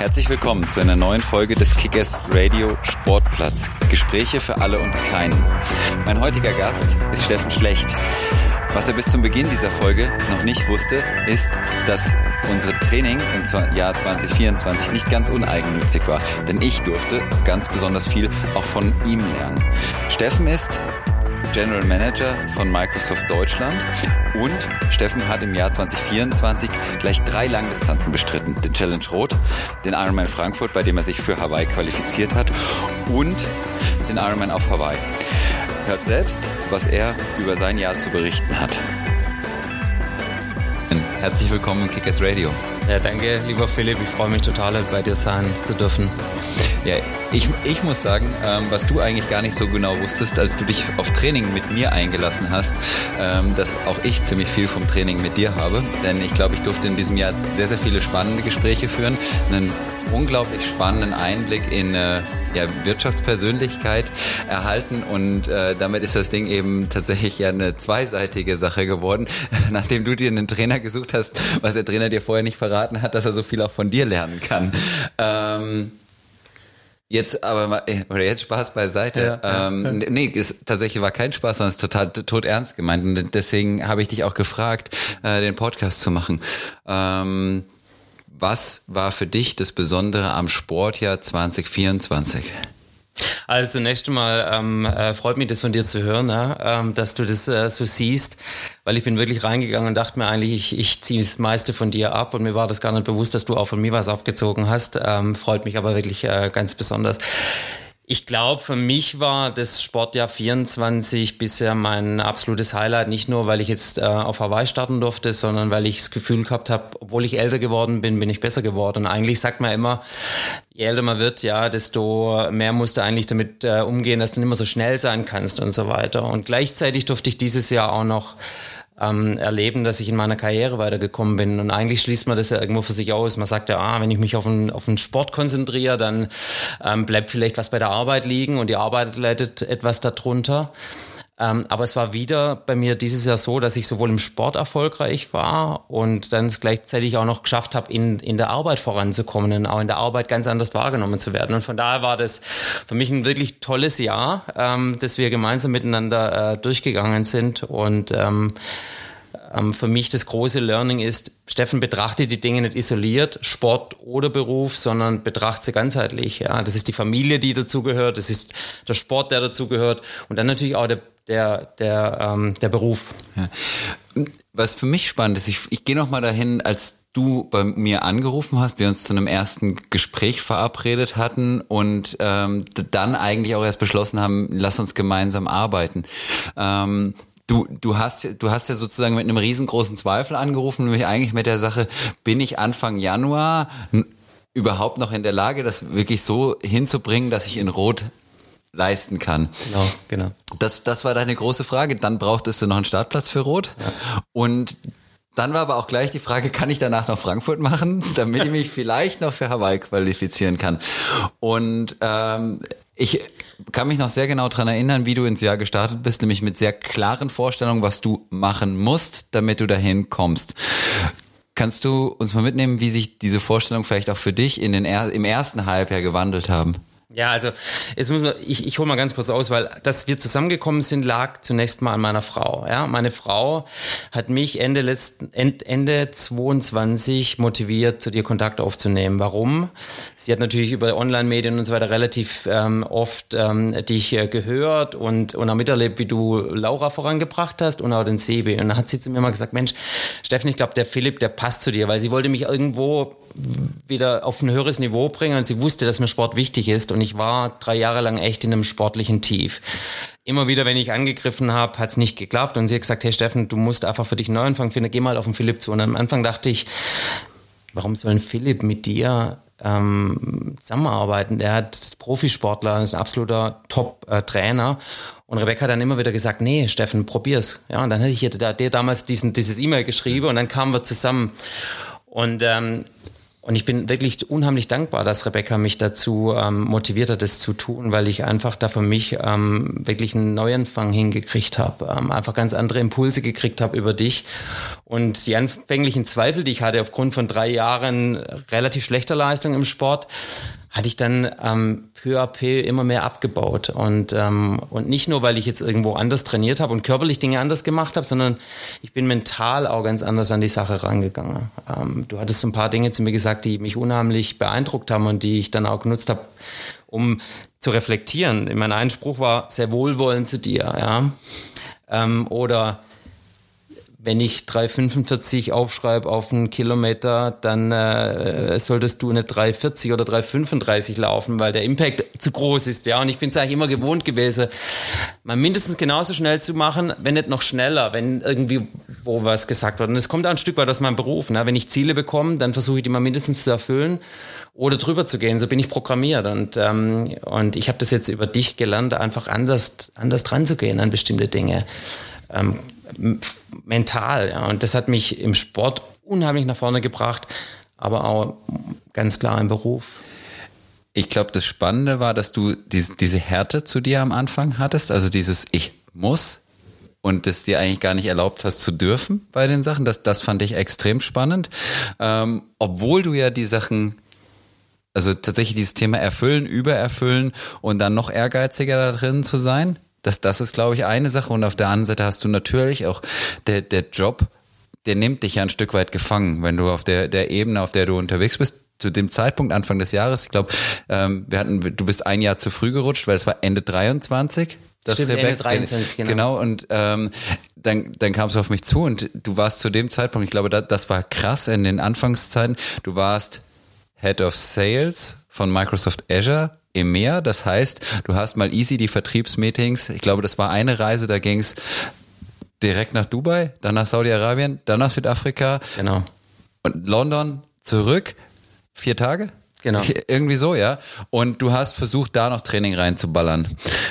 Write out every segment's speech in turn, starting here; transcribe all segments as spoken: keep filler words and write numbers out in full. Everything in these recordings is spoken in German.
Herzlich willkommen zu einer neuen Folge des Kickers Radio Sportplatz. Gespräche für alle und keinen. Mein heutiger Gast ist Steffen Schlecht. Was er bis zum Beginn dieser Folge noch nicht wusste, ist, dass unser Training im Jahr zwanzig vierundzwanzig nicht ganz uneigennützig war. Denn ich durfte ganz besonders viel auch von ihm lernen. Steffen ist General Manager von Microsoft Deutschland und Steffen hat im Jahr zwanzig vierundzwanzig gleich drei Langdistanzen bestritten. Den Challenge Rot, den Ironman Frankfurt, bei dem er sich für Hawaii qualifiziert hat, und den Ironman auf Hawaii. Hört selbst, was er über sein Jahr zu berichten hat. Herzlich willkommen im Kickers Radio. Ja, danke, lieber Philipp. Ich freue mich total, bei dir sein zu dürfen. Ja, ich, ich muss sagen, ähm, was du eigentlich gar nicht so genau wusstest, als du dich auf Training mit mir eingelassen hast, ähm, dass auch ich ziemlich viel vom Training mit dir habe. Denn ich glaube, ich durfte in diesem Jahr sehr, sehr viele spannende Gespräche führen. Einen unglaublich spannenden Einblick in äh, ja, Wirtschaftspersönlichkeit erhalten und äh, damit ist das Ding eben tatsächlich ja eine zweiseitige Sache geworden. Nachdem du dir einen Trainer gesucht hast, was der Trainer dir vorher nicht verraten hat, dass er so viel auch von dir lernen kann. Ähm, Jetzt aber mal, oder jetzt Spaß beiseite. Ja, ähm, ja. Nee, es tatsächlich war kein Spaß, sondern es ist total tot ernst gemeint. Und deswegen habe ich dich auch gefragt, äh, den Podcast zu machen. Ähm, was war für dich das Besondere am Sportjahr zwanzig vierundzwanzig? Also zunächst einmal ähm, äh, freut mich das von dir zu hören, ja, ähm, dass du das äh, so siehst, weil ich bin wirklich reingegangen und dachte mir eigentlich, ich, ich ziehe das meiste von dir ab und mir war das gar nicht bewusst, dass du auch von mir was abgezogen hast. Ähm, freut mich aber wirklich äh, ganz besonders. Ich glaube, für mich war das Sportjahr vierundzwanzig bisher mein absolutes Highlight, nicht nur, weil ich jetzt äh, auf Hawaii starten durfte, sondern weil ich das Gefühl gehabt habe, obwohl ich älter geworden bin, bin ich besser geworden. Und eigentlich sagt man immer, je älter man wird, ja, desto mehr musst du eigentlich damit äh, umgehen, dass du nicht mehr so schnell sein kannst und so weiter. Und gleichzeitig durfte ich dieses Jahr auch noch Ähm, erleben, dass ich in meiner Karriere weitergekommen bin. Und eigentlich schließt man das ja irgendwo für sich aus. Man sagt ja, ah, wenn ich mich auf einen, auf einen Sport konzentriere, dann ähm, bleibt vielleicht was bei der Arbeit liegen und die Arbeit leidet etwas darunter. Ähm, aber es war wieder bei mir dieses Jahr so, dass ich sowohl im Sport erfolgreich war und dann es gleichzeitig auch noch geschafft habe, in, in der Arbeit voranzukommen und auch in der Arbeit ganz anders wahrgenommen zu werden. Und von daher war das für mich ein wirklich tolles Jahr, ähm, dass wir gemeinsam miteinander äh, durchgegangen sind. Und ähm, ähm, für mich das große Learning ist, Steffen, betrachte die Dinge nicht isoliert, Sport oder Beruf, sondern betrachte sie ganzheitlich. Ja, das ist die Familie, die dazugehört, das ist der Sport, der dazugehört und dann natürlich auch der der der ähm, der Beruf. Ja. Was für mich spannend ist, ich, ich gehe noch mal dahin, als du bei mir angerufen hast, wir uns zu einem ersten Gespräch verabredet hatten und ähm, dann eigentlich auch erst beschlossen haben, lass uns gemeinsam arbeiten. Ähm, Du, du hast, du hast ja sozusagen mit einem riesengroßen Zweifel angerufen, nämlich eigentlich mit der Sache, bin ich Anfang Januar n- überhaupt noch in der Lage, das wirklich so hinzubringen, dass ich in Rot leisten kann? Genau, genau. Das, das war deine große Frage. Dann brauchtest du noch einen Startplatz für Rot. Ja. Und dann war aber auch gleich die Frage, kann ich danach noch Frankfurt machen, damit ich mich vielleicht noch für Hawaii qualifizieren kann? Und ähm, ich kann mich noch sehr genau daran erinnern, wie du ins Jahr gestartet bist, nämlich mit sehr klaren Vorstellungen, was du machen musst, damit du dahin kommst. Kannst du uns mal mitnehmen, wie sich diese Vorstellungen vielleicht auch für dich in den er- im ersten Halbjahr gewandelt haben? Ja, also jetzt muss man, ich, ich hole mal ganz kurz aus, weil dass wir zusammengekommen sind, lag zunächst mal an meiner Frau. Ja, meine Frau hat mich Ende letzten Ende zweiundzwanzig motiviert, zu dir Kontakt aufzunehmen. Warum? Sie hat natürlich über Online-Medien und so weiter relativ ähm, oft ähm, dich äh, gehört und und auch miterlebt, wie du Laura vorangebracht hast und auch den Sebi. Und dann hat sie zu mir mal gesagt, Mensch, Steffen, ich glaube, der Philipp, der passt zu dir, weil sie wollte mich irgendwo wieder auf ein höheres Niveau bringen und sie wusste, dass mir Sport wichtig ist und ich war drei Jahre lang echt in einem sportlichen Tief. Immer wieder, wenn ich angegriffen habe, hat es nicht geklappt und sie hat gesagt, hey Steffen, du musst einfach für dich einen Neuanfang finden, geh mal auf den Philipp zu. Und am Anfang dachte ich, warum soll ein Philipp mit dir ähm, zusammenarbeiten? Der hat Profisportler, ist ein absoluter Top-Trainer. Und Rebecca hat dann immer wieder gesagt, nee, Steffen, probier's. Ja, und dann hätte ich dir, dir damals diesen, dieses E-Mail geschrieben und dann kamen wir zusammen. Und ähm, Und ich bin wirklich unheimlich dankbar, dass Rebecca mich dazu ähm, motiviert hat, das zu tun, weil ich einfach da für mich ähm, wirklich einen Neuanfang hingekriegt habe, ähm, einfach ganz andere Impulse gekriegt habe über dich. Und die anfänglichen Zweifel, die ich hatte aufgrund von drei Jahren relativ schlechter Leistung im Sport, hatte ich dann ähm, peu à peu immer mehr abgebaut. Und, ähm, und nicht nur, weil ich jetzt irgendwo anders trainiert habe und körperlich Dinge anders gemacht habe, sondern ich bin mental auch ganz anders an die Sache rangegangen. Ähm, du hattest so ein paar Dinge zu mir gesagt, die mich unheimlich beeindruckt haben und die ich dann auch genutzt habe, um zu reflektieren. Mein Einspruch war sehr wohlwollend zu dir. Ja? Ähm, oder wenn ich drei fünfundvierzig aufschreibe auf einen Kilometer, dann äh, solltest du eine drei vierzig oder drei fünfunddreißig laufen, weil der Impact zu groß ist. Ja, und ich bin es eigentlich immer gewohnt gewesen, mal mindestens genauso schnell zu machen, wenn nicht noch schneller, wenn irgendwie wo was gesagt wird. Und es kommt auch ein Stück weit aus meinem Beruf. Ne? Wenn ich Ziele bekomme, dann versuche ich die mal mindestens zu erfüllen oder drüber zu gehen. So bin ich programmiert. Und, ähm, und ich habe das jetzt über dich gelernt, einfach anders, anders dran zu gehen an bestimmte Dinge. Ähm, mental, ja. Und das hat mich im Sport unheimlich nach vorne gebracht, aber auch ganz klar im Beruf. Ich glaube, das Spannende war, dass du diese, diese Härte zu dir am Anfang hattest, also dieses Ich muss und das dir eigentlich gar nicht erlaubt hast zu dürfen bei den Sachen. Das, das fand ich extrem spannend. Ähm, obwohl du ja die Sachen, also tatsächlich dieses Thema erfüllen, übererfüllen und dann noch ehrgeiziger da drin zu sein. Das, das ist, glaube ich, eine Sache. Und auf der anderen Seite hast du natürlich auch der, der Job, der nimmt dich ja ein Stück weit gefangen, wenn du auf der, der Ebene, auf der du unterwegs bist. Zu dem Zeitpunkt, Anfang des Jahres, ich glaube, ähm, wir hatten, du bist ein Jahr zu früh gerutscht, weil es war Ende dreiundzwanzig. Das Stimmt, Rebecca, Ende dreiundzwanzig, genau. Genau, und ähm, dann, dann kamst du auf mich zu und du warst zu dem Zeitpunkt, ich glaube, das, das war krass in den Anfangszeiten, du warst Head of Sales von Microsoft Azure E M E A, das heißt, du hast mal easy die Vertriebsmeetings, ich glaube, das war eine Reise, da ging es direkt nach Dubai, dann nach Saudi-Arabien, dann nach Südafrika, genau, und London zurück, vier Tage? Genau. Irgendwie so, ja. Und du hast versucht, da noch Training reinzuballern.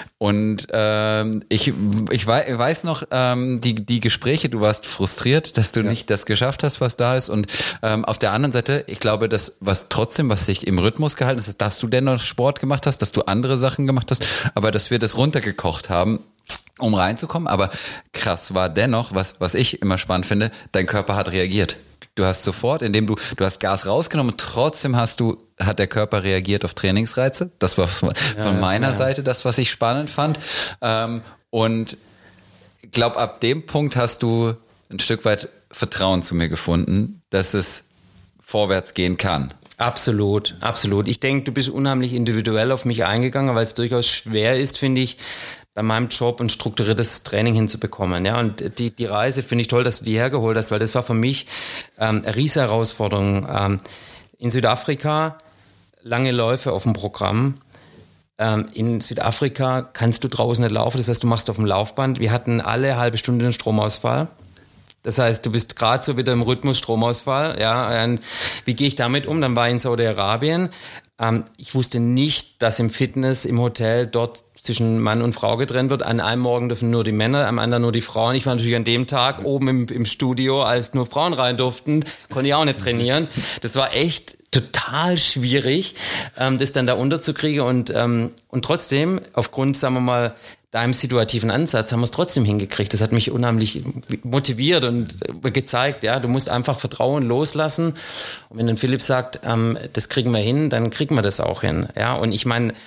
Und ähm, ich, ich weiß noch, ähm, die, die Gespräche, du warst frustriert, dass du ja. nicht das geschafft hast, was da ist. Und ähm, auf der anderen Seite, ich glaube, dass was trotzdem, was sich im Rhythmus gehalten ist, dass du dennoch Sport gemacht hast, dass du andere Sachen gemacht hast, aber dass wir das runtergekocht haben, um reinzukommen. Aber krass war dennoch, was, was ich immer spannend finde, dein Körper hat reagiert. Du hast sofort, indem du, du hast Gas rausgenommen, trotzdem hast du, hat der Körper reagiert auf Trainingsreize. Das war von ja, meiner ja. Seite das, was ich spannend fand. Ähm, und ich glaube, ab dem Punkt hast du ein Stück weit Vertrauen zu mir gefunden, dass es vorwärts gehen kann. Absolut, absolut. Ich denke, du bist unheimlich individuell auf mich eingegangen, weil es durchaus schwer ist, finde ich, bei meinem Job ein strukturiertes Training hinzubekommen. Ja, und die, die Reise finde ich toll, dass du die hergeholt hast, weil das war für mich ähm, eine riesige Herausforderung. Ähm, in Südafrika lange Läufe auf dem Programm. Ähm, in Südafrika kannst du draußen nicht laufen, das heißt, du machst auf dem Laufband. Wir hatten alle halbe Stunde einen Stromausfall. Das heißt, du bist gerade so wieder im Rhythmus Stromausfall. Ja, und wie gehe ich damit um? Dann war ich in Saudi-Arabien. Ähm, ich wusste nicht, dass im Fitness, im Hotel dort zwischen Mann und Frau getrennt wird. An einem Morgen dürfen nur die Männer, am anderen nur die Frauen. Ich war natürlich an dem Tag oben im, im Studio, als nur Frauen rein durften, konnte ich auch nicht trainieren. Das war echt total schwierig, ähm, das dann da unterzukriegen. Und, ähm, und trotzdem, aufgrund, sagen wir mal, deinem situativen Ansatz, haben wir es trotzdem hingekriegt. Das hat mich unheimlich motiviert und gezeigt, ja, du musst einfach Vertrauen loslassen. Und wenn dann Philipp sagt, ähm, das kriegen wir hin, dann kriegen wir das auch hin. Ja, und ich meine,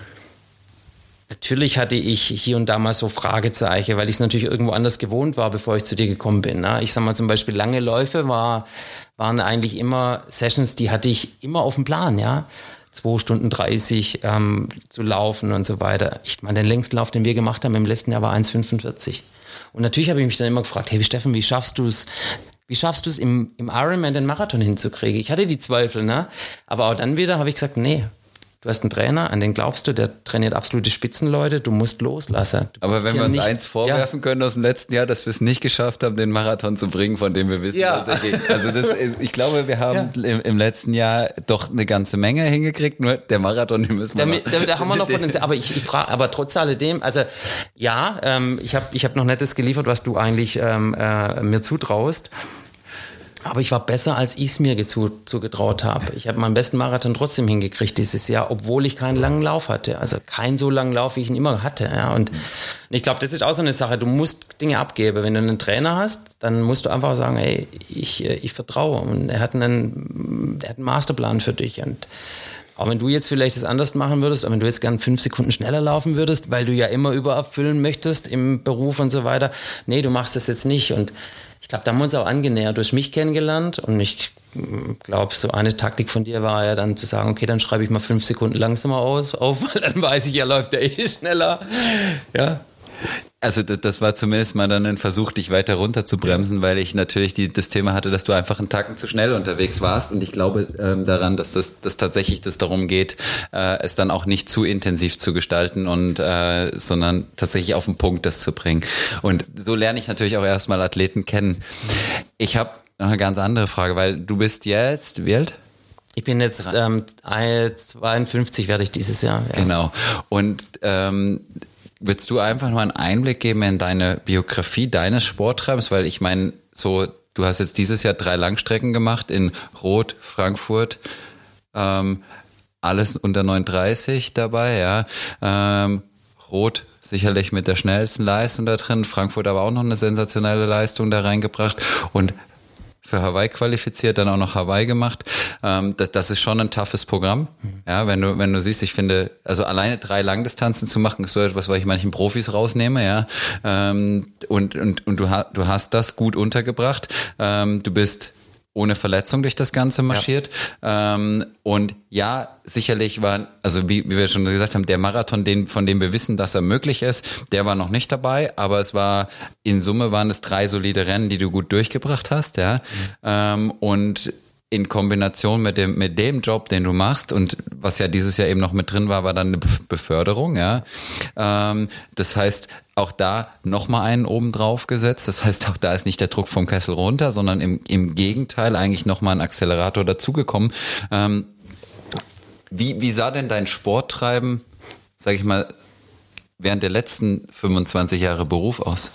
natürlich hatte ich hier und da mal so Fragezeichen, weil ich es natürlich irgendwo anders gewohnt war, bevor ich zu dir gekommen bin. Ne? Ich sag mal zum Beispiel, lange Läufe war, waren eigentlich immer Sessions, die hatte ich immer auf dem Plan, ja. zwei Stunden dreißig ähm, zu laufen und so weiter. Ich meine, den längsten Lauf, den wir gemacht haben im letzten Jahr war eins fünfundvierzig. Und natürlich habe ich mich dann immer gefragt, hey, wie Steffen, wie schaffst du es, wie schaffst du es im, im Ironman den Marathon hinzukriegen? Ich hatte die Zweifel, ne? Aber auch dann wieder habe ich gesagt, nee. Du hast einen Trainer, an den glaubst du, der trainiert absolute Spitzenleute, du musst loslassen. Du Aber wenn wir uns nicht, eins vorwerfen ja. können aus dem letzten Jahr, dass wir es nicht geschafft haben, den Marathon zu bringen, von dem wir wissen, ja. dass er geht. Also das, ich glaube, wir haben ja. im, im letzten Jahr doch eine ganze Menge hingekriegt, nur der Marathon, den müssen wir da, noch. Da, da haben wir noch Potenzial, aber ich, ich frage, aber trotz alledem, also ja, ähm, ich habe ich hab noch nicht das geliefert, was du eigentlich ähm, äh, mir zutraust. Aber ich war besser, als ich es mir zugetraut habe. Ich habe meinen besten Marathon trotzdem hingekriegt dieses Jahr, obwohl ich keinen langen Lauf hatte. Also keinen so langen Lauf, wie ich ihn immer hatte. Ja. Und ich glaube, das ist auch so eine Sache. Du musst Dinge abgeben. Wenn du einen Trainer hast, dann musst du einfach sagen, hey, ich, ich vertraue. Und er hat einen, er hat einen Masterplan für dich. Und auch wenn du jetzt vielleicht das anders machen würdest, aber wenn du jetzt gern fünf Sekunden schneller laufen würdest, weil du ja immer übererfüllen möchtest im Beruf und so weiter. Nee, du machst das jetzt nicht. Und ich glaube, da haben wir uns auch angenähert, durch mich kennengelernt und ich glaube, so eine Taktik von dir war ja dann zu sagen, okay, dann schreibe ich mal fünf Sekunden langsamer aus, auf, weil dann weiß ich, er läuft ja eh schneller. Ja. Also das war zumindest mal dann ein Versuch, dich weiter runter zu bremsen, weil ich natürlich die, das Thema hatte, dass du einfach einen Tacken zu schnell unterwegs warst und ich glaube ähm, daran, dass das dass tatsächlich das darum geht, äh, es dann auch nicht zu intensiv zu gestalten und äh, sondern tatsächlich auf den Punkt das zu bringen. Und so lerne ich natürlich auch erstmal Athleten kennen. Ich habe noch eine ganz andere Frage, weil du bist jetzt, wie alt? Ich bin jetzt ähm, zweiundfünfzig werde ich dieses Jahr. Ja. Genau. Und ähm, würdest du einfach mal einen Einblick geben in deine Biografie deines Sporttreibens? Weil ich meine, so, du hast jetzt dieses Jahr drei Langstrecken gemacht in Rot, Frankfurt, ähm, alles unter neun dreißig dabei, ja. Ähm, Rot sicherlich mit der schnellsten Leistung da drin, Frankfurt aber auch noch eine sensationelle Leistung da reingebracht und für Hawaii qualifiziert, dann auch noch Hawaii gemacht. Ähm, das, das ist schon ein toughes Programm. Ja, wenn du, wenn du siehst, ich finde, also alleine drei Langdistanzen zu machen, ist so etwas, was ich manchen Profis rausnehme, ja. Ähm, und, und, und du hast, du hast das gut untergebracht. Ähm, du bist ohne Verletzung durch das Ganze marschiert. Ja. Ähm, und ja, sicherlich war, also wie, wie wir schon gesagt haben, der Marathon, den, von dem wir wissen, dass er möglich ist, der war noch nicht dabei, aber es war, in Summe waren es drei solide Rennen, die du gut durchgebracht hast, ja. Mhm. Ähm, und in Kombination mit dem, mit dem Job, den du machst und was ja dieses Jahr eben noch mit drin war, war dann eine Beförderung, ja. Ähm, das heißt, auch da nochmal einen oben drauf gesetzt. Das heißt, auch da ist nicht der Druck vom Kessel runter, sondern im, im Gegenteil eigentlich nochmal ein Accelerator dazugekommen. Ähm, wie, wie sah denn dein Sporttreiben, sag ich mal, während der letzten fünfundzwanzig Jahre Beruf aus?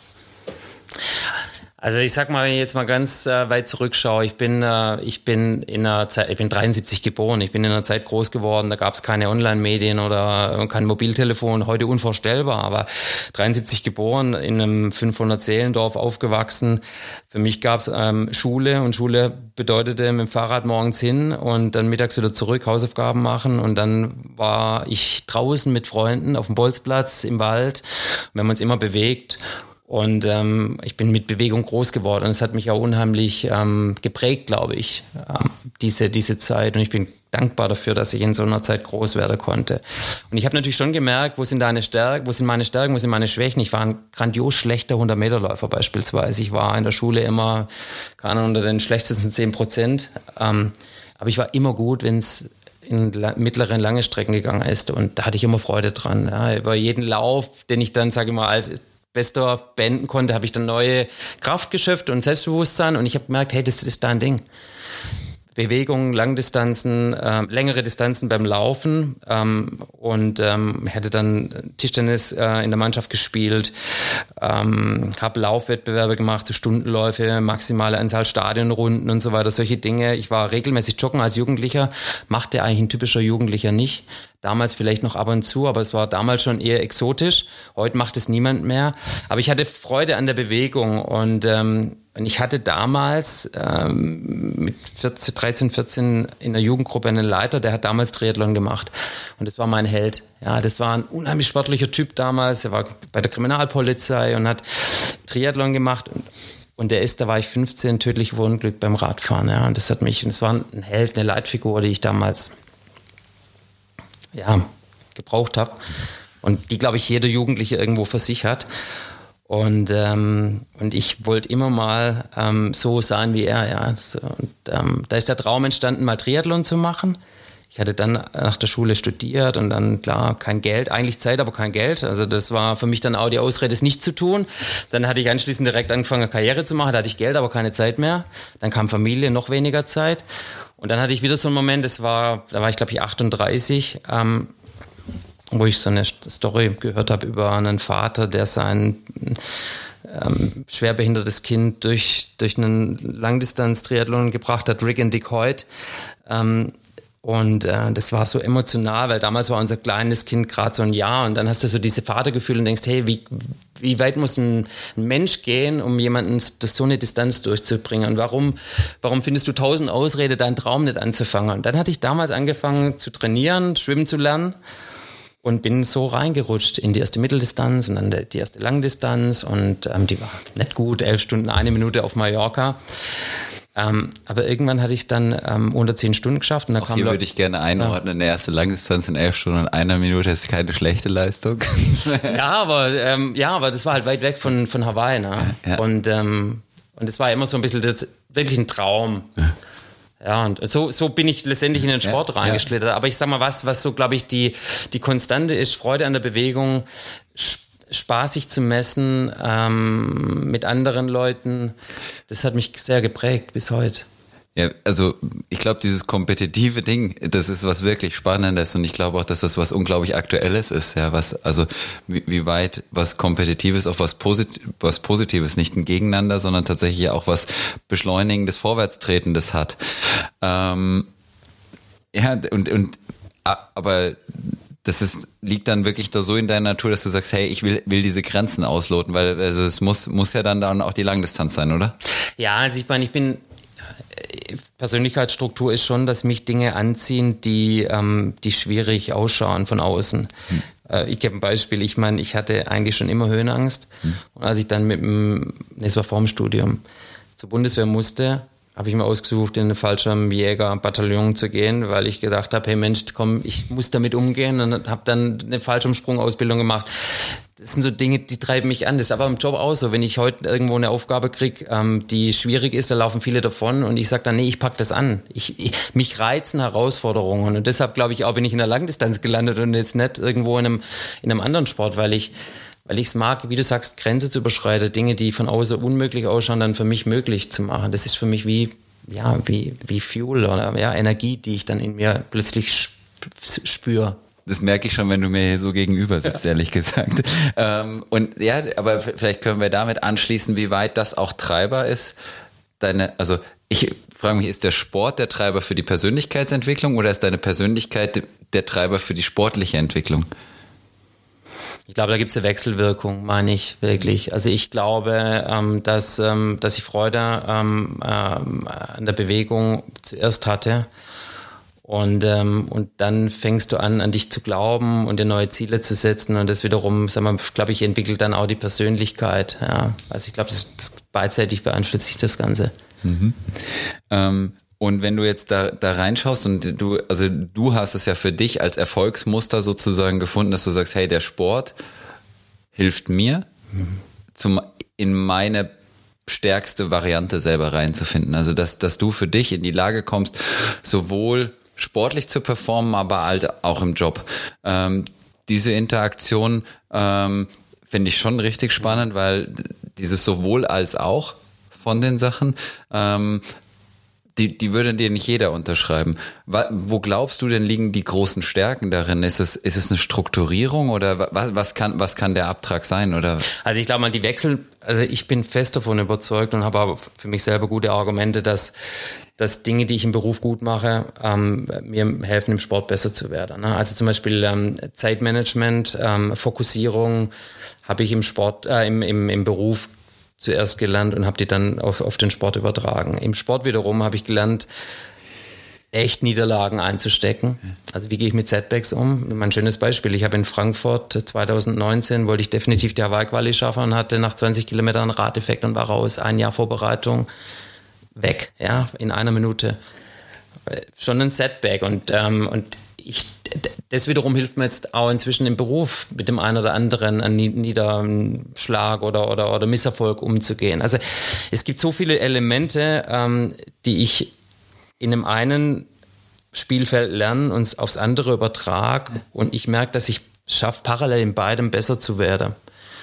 Also ich sag mal, wenn ich jetzt mal ganz äh, weit zurückschaue, ich bin äh, ich bin in einer Zeit, ich bin dreiundsiebzig geboren, ich bin in einer Zeit groß geworden, da gab es keine Online-Medien oder äh, kein Mobiltelefon, heute unvorstellbar, aber dreiundsiebzig geboren, in einem fünfhundert-Seelendorf aufgewachsen. Für mich gab es ähm, Schule und Schule bedeutete mit dem Fahrrad morgens hin und dann mittags wieder zurück, Hausaufgaben machen und dann war ich draußen mit Freunden auf dem Bolzplatz im Wald. Wir haben uns immer bewegt. Und ähm, ich bin mit Bewegung groß geworden und es hat mich auch unheimlich ähm, geprägt, glaube ich, ähm, diese diese Zeit. Und ich bin dankbar dafür, dass ich in so einer Zeit groß werden konnte. Und ich habe natürlich schon gemerkt, wo sind deine Stärken, wo sind meine Stärken, wo sind meine Schwächen. Ich war ein grandios schlechter hundert-Meter-Läufer beispielsweise. Ich war in der Schule immer, keine Ahnung, unter den schlechtesten zehn Prozent. Ähm, aber ich war immer gut, wenn es in mittleren, lange Strecken gegangen ist. Und da hatte ich immer Freude dran. Ja, über jeden Lauf, den ich dann, sage ich mal, als Bester beenden konnte, habe ich dann neue Kraft geschöpft und Selbstbewusstsein und ich habe gemerkt, hey, das ist dein Ding. Bewegung, Langdistanzen, äh, längere Distanzen beim Laufen ähm, und ähm, hätte dann Tischtennis äh, in der Mannschaft gespielt, ähm, habe Laufwettbewerbe gemacht, so Stundenläufe, maximale Anzahl Stadionrunden und so weiter, solche Dinge. Ich war regelmäßig joggen als Jugendlicher, machte eigentlich ein typischer Jugendlicher nicht. Damals vielleicht noch ab und zu, aber es war damals schon eher exotisch. Heute macht es niemand mehr. Aber ich hatte Freude an der Bewegung und ähm, ich hatte damals ähm, mit vierzehn, dreizehn, vierzehn in der Jugendgruppe einen Leiter, der hat damals Triathlon gemacht und das war mein Held. Ja, das war ein unheimlich sportlicher Typ damals. Er war bei der Kriminalpolizei und hat Triathlon gemacht und Und der ist, da war ich fünfzehn, tödlich verunglückt beim Radfahren. Ja, und das hat mich, das war ein Held, eine Leitfigur, die ich damals ja, gebraucht habe und die, glaube ich, jeder Jugendliche irgendwo für sich hat. Und, ähm, und ich wollte immer mal ähm, so sein wie er. Ja. So, und, ähm, da ist der Traum entstanden, mal Triathlon zu machen. Ich hatte dann nach der Schule studiert und dann, klar, kein Geld, eigentlich Zeit, aber kein Geld. Also das war für mich dann auch die Ausrede, es nicht zu tun. Dann hatte ich anschließend direkt angefangen, eine Karriere zu machen. Da hatte ich Geld, aber keine Zeit mehr. Dann kam Familie, noch weniger Zeit. Und dann hatte ich wieder so einen Moment, das war, da war ich glaube ich achtunddreißig, ähm, wo ich so eine Story gehört habe über einen Vater, der seinen ähm, schwerbehindertes Kind durch, durch einen Langdistanz-Triathlon gebracht hat, Rick and Dick Hoyt. Ähm, Und äh, das war so emotional, weil damals war unser kleines Kind gerade so ein Jahr und dann hast du so diese Vatergefühle und denkst, hey, wie, wie weit muss ein, ein Mensch gehen, um jemanden durch so eine Distanz durchzubringen? Und warum, warum findest du tausend Ausreden, deinen Traum nicht anzufangen? Und dann hatte ich damals angefangen zu trainieren, schwimmen zu lernen und bin so reingerutscht in die erste Mitteldistanz und dann die erste Langdistanz und ähm, die war nicht gut, elf Stunden, eine Minute auf Mallorca. Ähm, aber irgendwann hatte ich dann ähm, unter zehn Stunden geschafft. Und dann Auch kam hier Le- würde ich gerne einordnen, der erste Langdistanz in elf Stunden und einer Minute ist keine schlechte Leistung. Ja, aber ähm, ja, aber das war halt weit weg von, von Hawaii. Ne? Ja. Und ähm, und es war immer so ein bisschen das wirklich ein Traum. Ja, ja und so, so bin ich letztendlich in den Sport ja, reingeschlittert. Ja. Aber ich sag mal, was, was so, glaube ich, die, die Konstante ist, Freude an der Bewegung, spaßig zu messen ähm, mit anderen Leuten, das hat mich sehr geprägt bis heute. Ja, also ich glaube, dieses kompetitive Ding, das ist was wirklich Spannendes und ich glaube auch, dass das was unglaublich Aktuelles ist, ja, was, also wie, wie weit was Kompetitives auch was, Posit- was Positives, nicht ein Gegeneinander, sondern tatsächlich auch was Beschleunigendes, Vorwärtstretendes hat. Ähm, ja, und, und aber das ist, liegt dann wirklich da so in deiner Natur, dass du sagst, hey, ich will, will diese Grenzen ausloten, weil also es muss, muss ja dann, dann auch die Langdistanz sein, oder? Ja, also ich meine, ich bin, Persönlichkeitsstruktur ist schon, dass mich Dinge anziehen, die, ähm, die schwierig ausschauen von außen. Hm. Äh, ich gebe ein Beispiel, ich meine, ich hatte eigentlich schon immer Höhenangst hm. und als ich dann mit dem, das war vor dem Studium, zur Bundeswehr musste, habe ich mir ausgesucht, in ein Fallschirmjägerbataillon zu gehen, weil ich gedacht habe, hey Mensch, komm, ich muss damit umgehen und habe dann eine Fallschirmsprungausbildung gemacht. Das sind so Dinge, die treiben mich an. Das ist aber im Job auch so. Wenn ich heute irgendwo eine Aufgabe kriege, ähm, die schwierig ist, da laufen viele davon und ich sage dann, nee, ich pack das an. Ich, ich, mich reizen Herausforderungen und deshalb glaube ich auch, bin ich in der Langdistanz gelandet und jetzt nicht irgendwo in einem, in einem anderen Sport, weil ich Weil ich es mag, wie du sagst, Grenze zu überschreiten, Dinge, die von außen unmöglich ausschauen, dann für mich möglich zu machen. Das ist für mich wie, ja, wie, wie Fuel oder ja, Energie, die ich dann in mir plötzlich sp- spüre. Das merke ich schon, wenn du mir hier so gegenüber sitzt, ja. ehrlich gesagt. Ähm, und ja, aber vielleicht können wir damit anschließen, wie weit das auch Treiber ist. Deine, also ich frage mich, ist der Sport der Treiber für die Persönlichkeitsentwicklung oder ist deine Persönlichkeit der Treiber für die sportliche Entwicklung? Ich glaube, da gibt es eine Wechselwirkung, meine ich wirklich. Also ich glaube, ähm, dass, ähm, dass ich Freude ähm, ähm, an der Bewegung zuerst hatte und, ähm, und dann fängst du an, an dich zu glauben und dir neue Ziele zu setzen und das wiederum, sagen wir, glaube ich, entwickelt dann auch die Persönlichkeit. Ja. Also ich glaube, das, das beidseitig beeinflusst sich das Ganze. Mhm. Ähm Und wenn du jetzt da, da reinschaust und du, also du hast es ja für dich als Erfolgsmuster sozusagen gefunden, dass du sagst, hey, der Sport hilft mir, mhm. zum, in meine stärkste Variante selber reinzufinden. Also, dass, dass du für dich in die Lage kommst, sowohl sportlich zu performen, aber halt auch im Job. Ähm, diese Interaktion ähm, finde ich schon richtig spannend, weil dieses sowohl als auch von den Sachen, ähm, Die, die würde dir nicht jeder unterschreiben. Wo glaubst du denn, liegen die großen Stärken darin? Ist es, ist es eine Strukturierung oder was, was kann, was kann der Abtrag sein? Oder? Also ich glaube mal, die Wechsel, also ich bin fest davon überzeugt und habe aber für mich selber gute Argumente, dass, dass Dinge, die ich im Beruf gut mache, ähm, mir helfen, im Sport besser zu werden. Ne? Also zum Beispiel ähm, Zeitmanagement, ähm, Fokussierung habe ich im Sport, äh, im, im, im Beruf zuerst gelernt und habe die dann auf, auf den Sport übertragen. Im Sport wiederum habe ich gelernt, echt Niederlagen einzustecken. Also wie gehe ich mit Setbacks um? Ein schönes Beispiel. Ich habe in Frankfurt zwanzig neunzehn, wollte ich definitiv die Hawaii-Quali schaffen und hatte nach zwanzig Kilometern einen Radeffekt und war raus. Ein Jahr Vorbereitung weg, ja, in einer Minute. Schon ein Setback und, ähm, und ich, das wiederum hilft mir jetzt auch inzwischen im Beruf mit dem einen oder anderen an Niederschlag oder, oder, oder Misserfolg umzugehen. Also es gibt so viele Elemente, ähm, die ich in einem einen Spielfeld lerne und aufs andere übertrage und ich merke, dass ich es schaffe, parallel in beidem besser zu werden.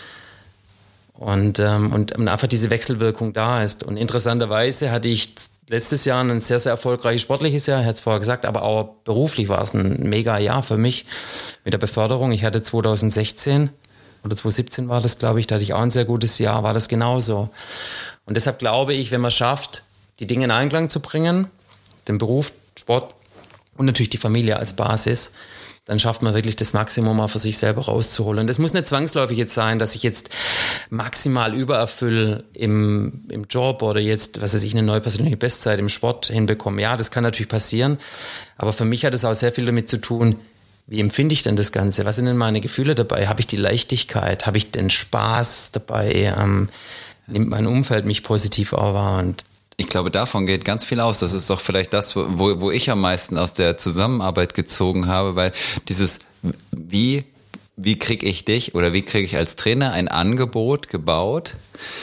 Und, ähm, und einfach diese Wechselwirkung da ist. Und interessanterweise hatte ich letztes Jahr ein sehr, sehr erfolgreiches sportliches Jahr, ich hatte es vorher gesagt, aber auch beruflich war es ein mega Jahr für mich mit der Beförderung. Ich hatte zwanzig sechzehn oder zwanzig siebzehn war das, glaube ich, da hatte ich auch ein sehr gutes Jahr, war das genauso. Und deshalb glaube ich, wenn man schafft, die Dinge in Einklang zu bringen, den Beruf, Sport und natürlich die Familie als Basis, dann schafft man wirklich das Maximum mal für sich selber rauszuholen. Und das muss nicht zwangsläufig jetzt sein, dass ich jetzt maximal übererfülle im, im Job oder jetzt, was weiß ich, eine neue persönliche Bestzeit im Sport hinbekomme. Ja, das kann natürlich passieren. Aber für mich hat es auch sehr viel damit zu tun, wie empfinde ich denn das Ganze? Was sind denn meine Gefühle dabei? Habe ich die Leichtigkeit? Habe ich den Spaß dabei? Ähm, nimmt mein Umfeld mich positiv auf wahr? Und ich glaube, davon geht ganz viel aus. Das ist doch vielleicht das, wo, wo ich am meisten aus der Zusammenarbeit gezogen habe, weil dieses, wie, wie kriege ich dich oder wie kriege ich als Trainer ein Angebot gebaut,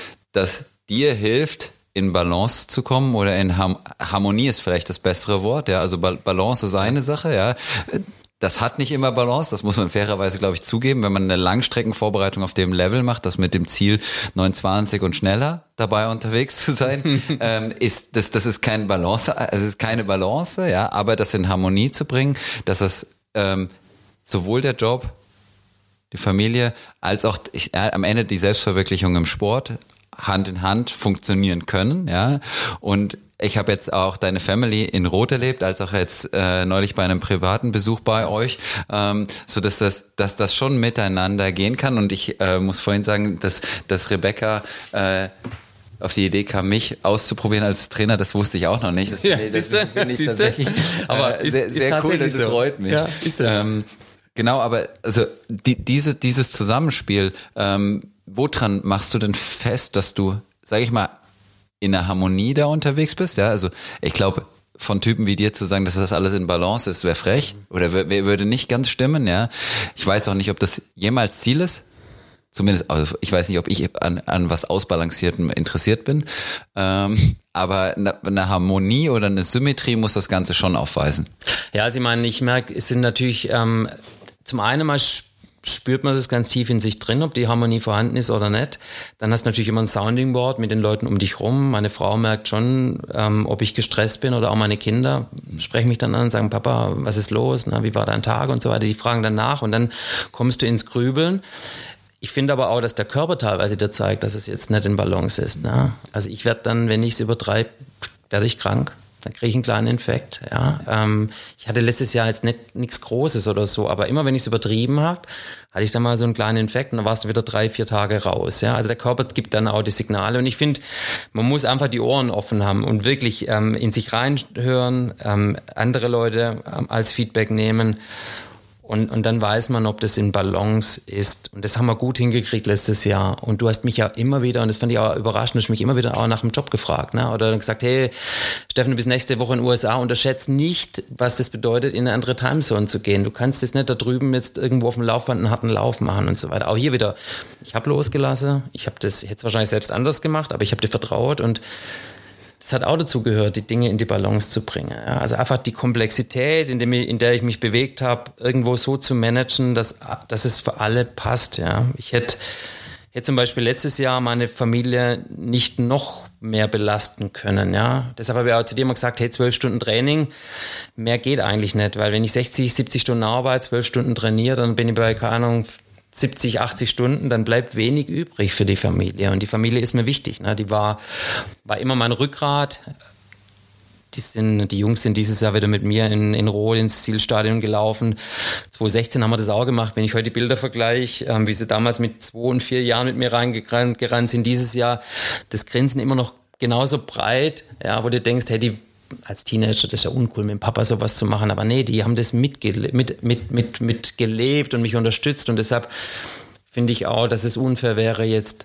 das dir hilft, in Balance zu kommen oder in Harmonie ist vielleicht das bessere Wort. Ja, also Balance ist eine Sache, ja. Das hat nicht immer Balance, das muss man fairerweise, glaube ich, zugeben, wenn man eine Langstreckenvorbereitung auf dem Level macht, das mit dem Ziel neun zwanzig und schneller dabei unterwegs zu sein, ähm, ist das das ist keine Balance, es ist keine Balance, ja, aber das in Harmonie zu bringen, dass es ähm, sowohl der Job, die Familie, als auch ich, äh, am Ende die Selbstverwirklichung im Sport Hand in Hand funktionieren können, ja, und ich habe jetzt auch deine Family in Rot erlebt, als auch jetzt äh, neulich bei einem privaten Besuch bei euch, ähm, so dass das, dass das schon miteinander gehen kann. Und ich äh, muss vorhin sagen, dass, dass Rebecca äh, auf die Idee kam, mich auszuprobieren als Trainer, das wusste ich auch noch nicht. Das, ja, das siehste, siehste. Aber äh, ist, sehr, ist sehr cool, das so. Freut mich. Ja, ist ähm, genau, aber also die, diese, dieses Zusammenspiel, ähm, woran machst du denn fest, dass du, sag ich mal, in der Harmonie da unterwegs bist, ja, also ich glaube, von Typen wie dir zu sagen, dass das alles in Balance ist, wäre frech oder w- würde nicht ganz stimmen, ja. Ich weiß auch nicht, ob das jemals Ziel ist, zumindest, also ich weiß nicht, ob ich an, an was Ausbalanciertem interessiert bin, ähm, aber eine, eine Harmonie oder eine Symmetrie muss das Ganze schon aufweisen. Ja, also ich meine, ich merke, es sind natürlich ähm, zum einen mal spürt man das ganz tief in sich drin, ob die Harmonie vorhanden ist oder nicht. Dann hast du natürlich immer ein Sounding Board mit den Leuten um dich rum. Meine Frau merkt schon, ähm, ob ich gestresst bin oder auch meine Kinder sprechen mich dann an und sagen, Papa, was ist los? Na, wie war dein Tag und so weiter. Die fragen dann nach und dann kommst du ins Grübeln. Ich finde aber auch, dass der Körper teilweise dir zeigt, dass es jetzt nicht in Balance ist. Ne? Also ich werde dann, wenn ich es übertreibe, werde ich krank. Dann kriege ich einen kleinen Infekt. Ja. Ähm, ich hatte letztes Jahr jetzt nicht nichts Großes oder so, aber immer wenn ich es übertrieben habe, hatte ich dann mal so einen kleinen Infekt und dann warst du wieder drei, vier Tage raus. Ja. Also der Körper gibt dann auch die Signale und ich finde, man muss einfach die Ohren offen haben und wirklich ähm, in sich reinhören, ähm, andere Leute ähm, als Feedback nehmen. Und, und dann weiß man, ob das in Balance ist. Und das haben wir gut hingekriegt letztes Jahr. Und du hast mich ja immer wieder, und das fand ich auch überraschend, du hast mich immer wieder auch nach dem Job gefragt. Ne? Oder gesagt, hey, Steffen, du bist nächste Woche in den U S A. Unterschätzt nicht, was das bedeutet, in eine andere Timezone zu gehen. Du kannst jetzt nicht da drüben jetzt irgendwo auf dem Laufband einen harten Lauf machen und so weiter. Auch hier wieder, ich habe losgelassen. Ich habe das, ich hätte es wahrscheinlich selbst anders gemacht, aber ich habe dir vertraut und das hat auch dazu gehört, die Dinge in die Balance zu bringen. Ja, also einfach die Komplexität, in, dem, in der ich mich bewegt habe, irgendwo so zu managen, dass, dass es für alle passt. Ja. Ich hätte, hätte zum Beispiel letztes Jahr meine Familie nicht noch mehr belasten können. Ja. Deshalb habe ich auch zu dir mal gesagt, hey, zwölf Stunden Training, mehr geht eigentlich nicht. Weil wenn ich sechzig, siebzig Stunden arbeite, zwölf Stunden trainiere, dann bin ich bei, keine Ahnung, siebzig, achtzig Stunden, dann bleibt wenig übrig für die Familie. Und die Familie ist mir wichtig. Ne? Die war, war immer mein Rückgrat. Die, sind, die Jungs sind dieses Jahr wieder mit mir in, in Rot ins Zielstadion gelaufen. zwanzig sechzehn haben wir das auch gemacht. Wenn ich heute die Bilder vergleiche, ähm, wie sie damals mit zwei und vier Jahren mit mir reingerannt gerannt sind, dieses Jahr, das Grinsen immer noch genauso breit, ja, wo du denkst, hey, die als Teenager, das ist ja uncool, mit dem Papa sowas zu machen, aber nee, die haben das mitgele- mit, mit, mit, mit gelebt und mich unterstützt und deshalb finde ich auch, dass es unfair wäre, jetzt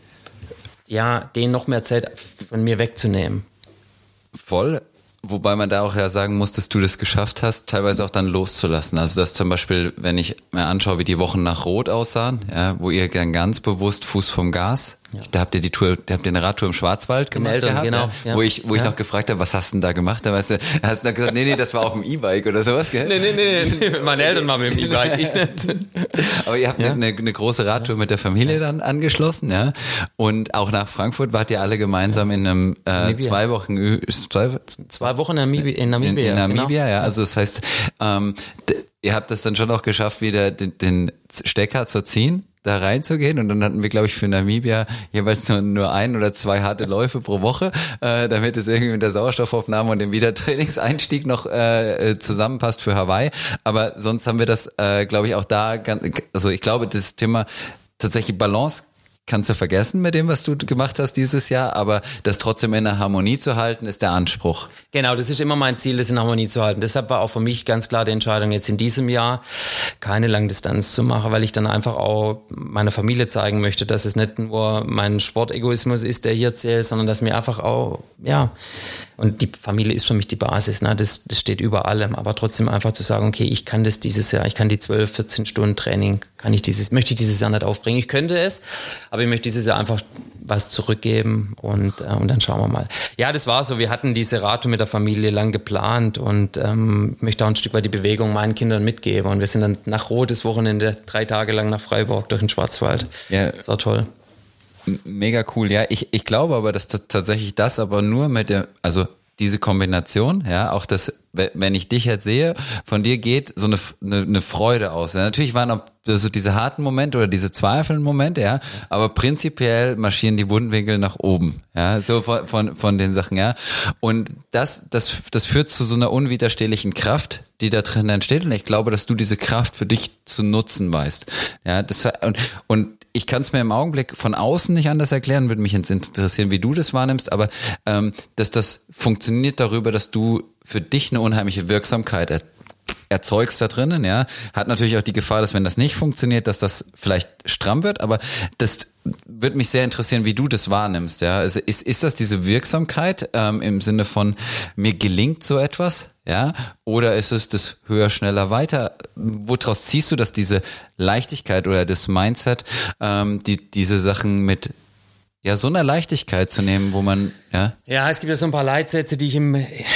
ja, denen noch mehr Zeit von mir wegzunehmen. Voll. Wobei man da auch ja sagen muss, dass du das geschafft hast, teilweise auch dann loszulassen. Also dass zum Beispiel, wenn ich mir anschaue, wie die Wochen nach Rot aussahen, ja, wo ihr dann ganz bewusst Fuß vom Gas, ja. Da habt ihr die Tour, da habt ihr eine Radtour im Schwarzwald gemacht, Eltern, gehabt, genau, ja, ja. wo ich, wo ich ja. noch gefragt habe, was hast du denn da gemacht? Da weißt du, hast du dann gesagt, nee, nee, das war auf dem E-Bike oder sowas, gell? Nee, nee, nee, nee. Meine Eltern waren mit dem E-Bike, ich nicht. Aber ihr habt ja. eine, eine große Radtour mit der Familie dann angeschlossen, ja. Und auch nach Frankfurt wart ihr alle gemeinsam in einem äh, zwei Wochen zwei, zwei Wochen in Namibia, in Namibia, in, in Namibia genau. ja. Also das heißt, ähm, d- ihr habt das dann schon auch geschafft, wieder den, den Stecker zu ziehen. da reinzugehen. Und dann hatten wir, glaube ich, für Namibia jeweils nur, nur ein oder zwei harte Läufe pro Woche, äh, damit es irgendwie mit der Sauerstoffaufnahme und dem Wiedertrainingseinstieg noch äh, zusammenpasst für Hawaii. Aber sonst haben wir das, äh, glaube ich, auch da, ganz, also ich glaube, das Thema tatsächlich Balance kannst du vergessen mit dem, was du gemacht hast dieses Jahr, aber das trotzdem in der Harmonie zu halten, ist der Anspruch. Genau, das ist immer mein Ziel, das in Harmonie zu halten. Deshalb war auch für mich ganz klar die Entscheidung, jetzt in diesem Jahr keine Langdistanz zu machen, weil ich dann einfach auch meiner Familie zeigen möchte, dass es nicht nur mein Sportegoismus ist, der hier zählt, sondern dass mir einfach auch, ja, und die Familie ist für mich die Basis, ne? das, das steht über allem, aber trotzdem einfach zu sagen, okay, ich kann das dieses Jahr, ich kann die zwölf, vierzehn Stunden Training, kann ich dieses, möchte ich dieses Jahr nicht aufbringen. Ich könnte es, aber ich möchte dieses Jahr einfach was zurückgeben und, äh, und dann schauen wir mal. Ja, das war so, wir hatten diese Radtour mit der Familie lang geplant und ähm, möchte auch ein Stück weit die Bewegung meinen Kindern mitgeben und wir sind dann nach Rotes Wochenende drei Tage lang nach Freiburg durch den Schwarzwald. Ja. Das war toll. Mega cool, ja. Ich, ich glaube aber, dass das tatsächlich das aber nur mit der, also diese Kombination, ja, auch das, wenn ich dich jetzt sehe, von dir geht so eine, eine, eine Freude aus. Ja, natürlich waren auch so diese harten Momente oder diese zweifelnden Momente, ja, aber prinzipiell marschieren die Wundwinkel nach oben, ja, so von, von, von den Sachen, ja. Und das, das, das führt zu so einer unwiderstehlichen Kraft, die da drin entsteht. Und ich glaube, dass du diese Kraft für dich zu nutzen weißt. Ja, das, und, und ich kann es mir im Augenblick von außen nicht anders erklären, würde mich jetzt interessieren, wie du das wahrnimmst, aber ähm, dass das funktioniert darüber, dass du für dich eine unheimliche Wirksamkeit er, erzeugst da drinnen, ja, hat natürlich auch die Gefahr, dass wenn das nicht funktioniert, dass das vielleicht stramm wird, aber das würde mich sehr interessieren, wie du das wahrnimmst, ja, also ist, ist das diese Wirksamkeit ähm, im Sinne von mir gelingt so etwas? Ja, oder ist es das höher, schneller, weiter? Woraus ziehst du, dass diese Leichtigkeit oder das Mindset, ähm, die diese Sachen mit ja so einer Leichtigkeit zu nehmen, wo man ja ja es gibt ja so ein paar Leitsätze, die ich im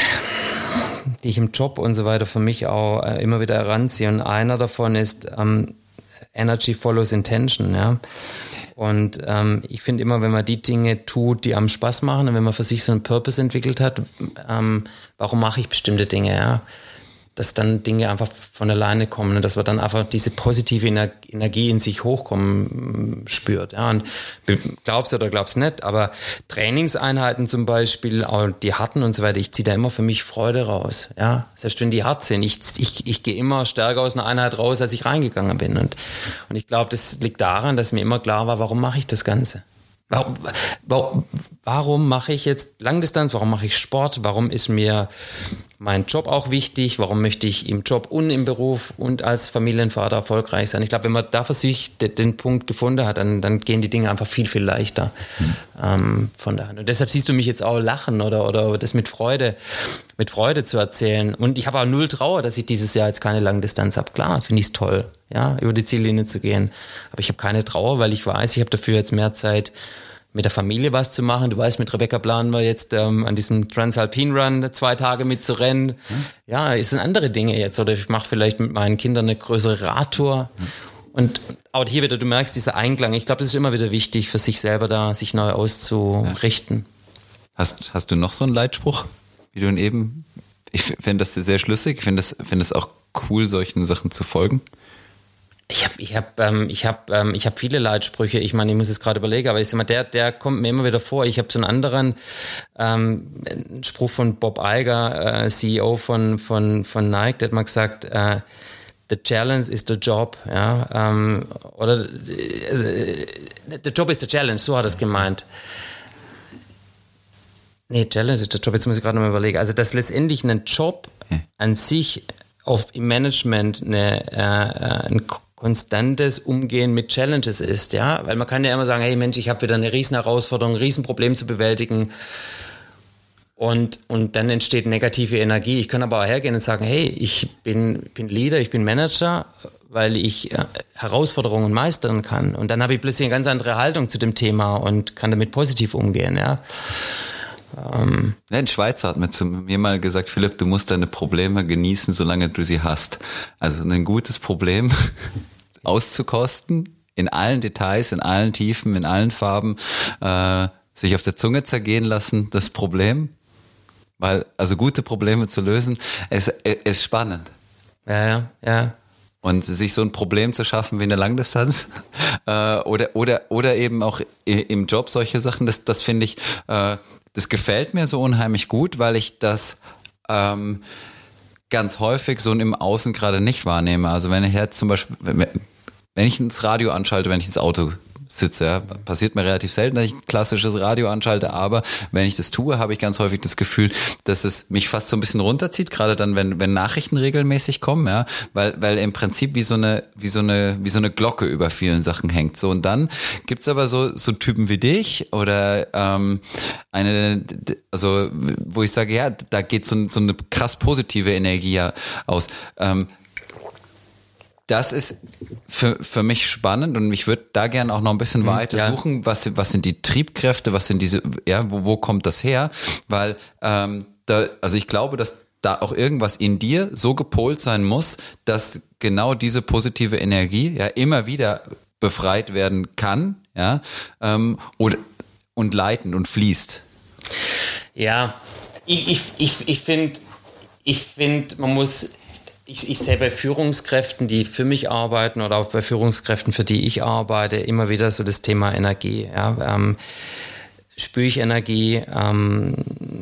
die ich im Job und so weiter für mich auch äh, immer wieder heranziehe. Und einer davon ist ähm, Energy follows intention, ja. Und ähm, ich finde immer, wenn man die Dinge tut, die einem Spaß machen und wenn man für sich so einen Purpose entwickelt hat, ähm, warum mache ich bestimmte Dinge, ja? Dass dann Dinge einfach von alleine kommen und dass man dann einfach diese positive Energie in sich hochkommen spürt. Ja, und glaubst oder glaubst nicht, aber Trainingseinheiten zum Beispiel, auch die harten und so weiter, ich ziehe da immer für mich Freude raus. Ja, selbst wenn die hart sind, ich, ich, ich gehe immer stärker aus einer Einheit raus, als ich reingegangen bin. Und, und ich glaube, das liegt daran, dass mir immer klar war, warum mache ich das Ganze? Warum, warum, warum mache ich jetzt Langdistanz? Warum mache ich Sport? Warum ist mir mein Job auch wichtig? Warum möchte ich im Job und im Beruf und als Familienvater erfolgreich sein? Ich glaube, wenn man da für sich den, den Punkt gefunden hat, dann, dann gehen die Dinge einfach viel, viel leichter mhm. ähm, von der Hand. Und deshalb siehst du mich jetzt auch lachen oder, oder das mit Freude, mit Freude zu erzählen. Und ich habe auch null Trauer, dass ich dieses Jahr jetzt keine Langdistanz habe. Klar, finde ich es toll, ja, über die Ziellinie zu gehen. Aber ich habe keine Trauer, weil ich weiß, ich habe dafür jetzt mehr Zeit, mit der Familie was zu machen. Du weißt, mit Rebecca planen wir jetzt ähm, an diesem Transalpine Run zwei Tage mitzurennen. Mhm. Ja, es sind andere Dinge jetzt. Oder ich mache vielleicht mit meinen Kindern eine größere Radtour. Mhm. Und auch hier wieder, du merkst dieser Einklang. Ich glaube, das ist immer wieder wichtig, für sich selber da sich neu auszurichten. Ja. Hast, hast du noch so einen Leitspruch, wie du ihn eben... Ich finde das sehr schlüssig. Ich finde das, finde das auch cool, solchen Sachen zu folgen. Ich habe ich hab, ähm, ich hab, ähm, ich hab viele Leitsprüche, ich meine, ich muss es gerade überlegen, aber ich sag mal, der, der kommt mir immer wieder vor. Ich habe so einen anderen ähm, einen Spruch von Bob Iger, äh, C E O von, von, von Nike, der hat mal gesagt, äh, the challenge is the job, ja, ähm, oder äh, the job is the challenge, so hat er es gemeint. Nee, Challenge ist der Job, jetzt muss ich gerade noch mal überlegen. Also, dass letztendlich ein Job an sich auf im Management eine, äh, ein konstantes Umgehen mit Challenges ist, ja, weil man kann ja immer sagen, hey Mensch, ich habe wieder eine riesen Herausforderung, ein riesen Problem zu bewältigen und, und dann entsteht negative Energie. Ich kann aber auch hergehen und sagen, hey, ich bin, bin Leader, ich bin Manager, weil ich äh, Herausforderungen meistern kann und dann habe ich plötzlich eine ganz andere Haltung zu dem Thema und kann damit positiv umgehen, ja. Ähm. Ein Schweizer hat mir zu mir mal gesagt, Philipp, du musst deine Probleme genießen, solange du sie hast. Also ein gutes Problem auszukosten, in allen Details, in allen Tiefen, in allen Farben, äh, sich auf der Zunge zergehen lassen, das Problem. Weil, also gute Probleme zu lösen, ist, ist spannend. Ja, ja, ja. Und sich so ein Problem zu schaffen wie eine Langdistanz äh, oder oder oder eben auch im Job solche Sachen, das das finde ich, äh, das gefällt mir so unheimlich gut, weil ich das ähm, ganz häufig so im Außen gerade nicht wahrnehme. Also wenn ich jetzt zum Beispiel, wenn ich ins Radio anschalte, wenn ich ins Auto sitze, ja, passiert mir relativ selten, dass ich ein klassisches Radio anschalte, aber wenn ich das tue, habe ich ganz häufig das Gefühl, dass es mich fast so ein bisschen runterzieht, gerade dann, wenn wenn Nachrichten regelmäßig kommen, ja, weil weil im Prinzip wie so eine wie so eine wie so eine Glocke über vielen Sachen hängt. So, und dann gibt's aber so so Typen wie dich oder ähm, eine, also wo ich sage, ja, da geht so, so eine krass positive Energie aus. Ähm, Das ist für, für mich spannend und ich würde da gerne auch noch ein bisschen weiter ja. suchen, was, was sind die Triebkräfte, was sind diese, ja, wo, wo kommt das her? Weil, ähm, da, also ich glaube, dass da auch irgendwas in dir so gepolt sein muss, dass genau diese positive Energie ja immer wieder befreit werden kann, ja, ähm, und, und leiten und fließt. Ja, ich, ich, ich, ich finde, ich finde, man muss Ich, ich sehe bei Führungskräften, die für mich arbeiten oder auch bei Führungskräften, für die ich arbeite, immer wieder so das Thema Energie. Ja, ähm, spüre ich Energie, ähm,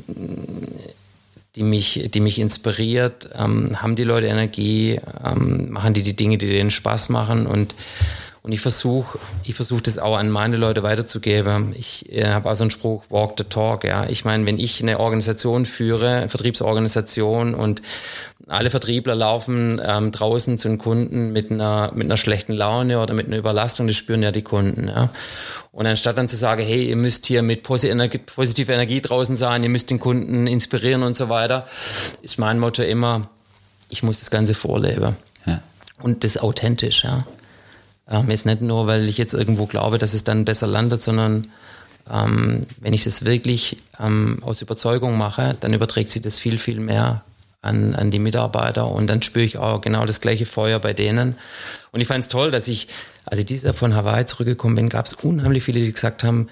die mich, die mich inspiriert? Ähm, haben die Leute Energie? Ähm, machen die die Dinge, die denen Spaß machen? Und Und ich versuche, ich versuche das auch an meine Leute weiterzugeben. Ich äh, habe also einen Spruch, walk the talk. Ja, ich meine, wenn ich eine Organisation führe, eine Vertriebsorganisation, und alle Vertriebler laufen ähm, draußen zu den Kunden mit einer mit einer schlechten Laune oder mit einer Überlastung, das spüren ja die Kunden. Ja. Und anstatt dann zu sagen, hey, ihr müsst hier mit positiver Energie draußen sein, ihr müsst den Kunden inspirieren und so weiter, ist mein Motto immer, ich muss das Ganze vorleben. Ja. Und das authentisch, ja. Ähm, jetzt nicht nur, weil ich jetzt irgendwo glaube, dass es dann besser landet, sondern ähm, wenn ich das wirklich ähm, aus Überzeugung mache, dann überträgt sich das viel, viel mehr an, an die Mitarbeiter und dann spüre ich auch genau das gleiche Feuer bei denen. Und ich fand es toll, dass ich, als ich dieses Jahr von Hawaii zurückgekommen bin, gab es unheimlich viele, die gesagt haben,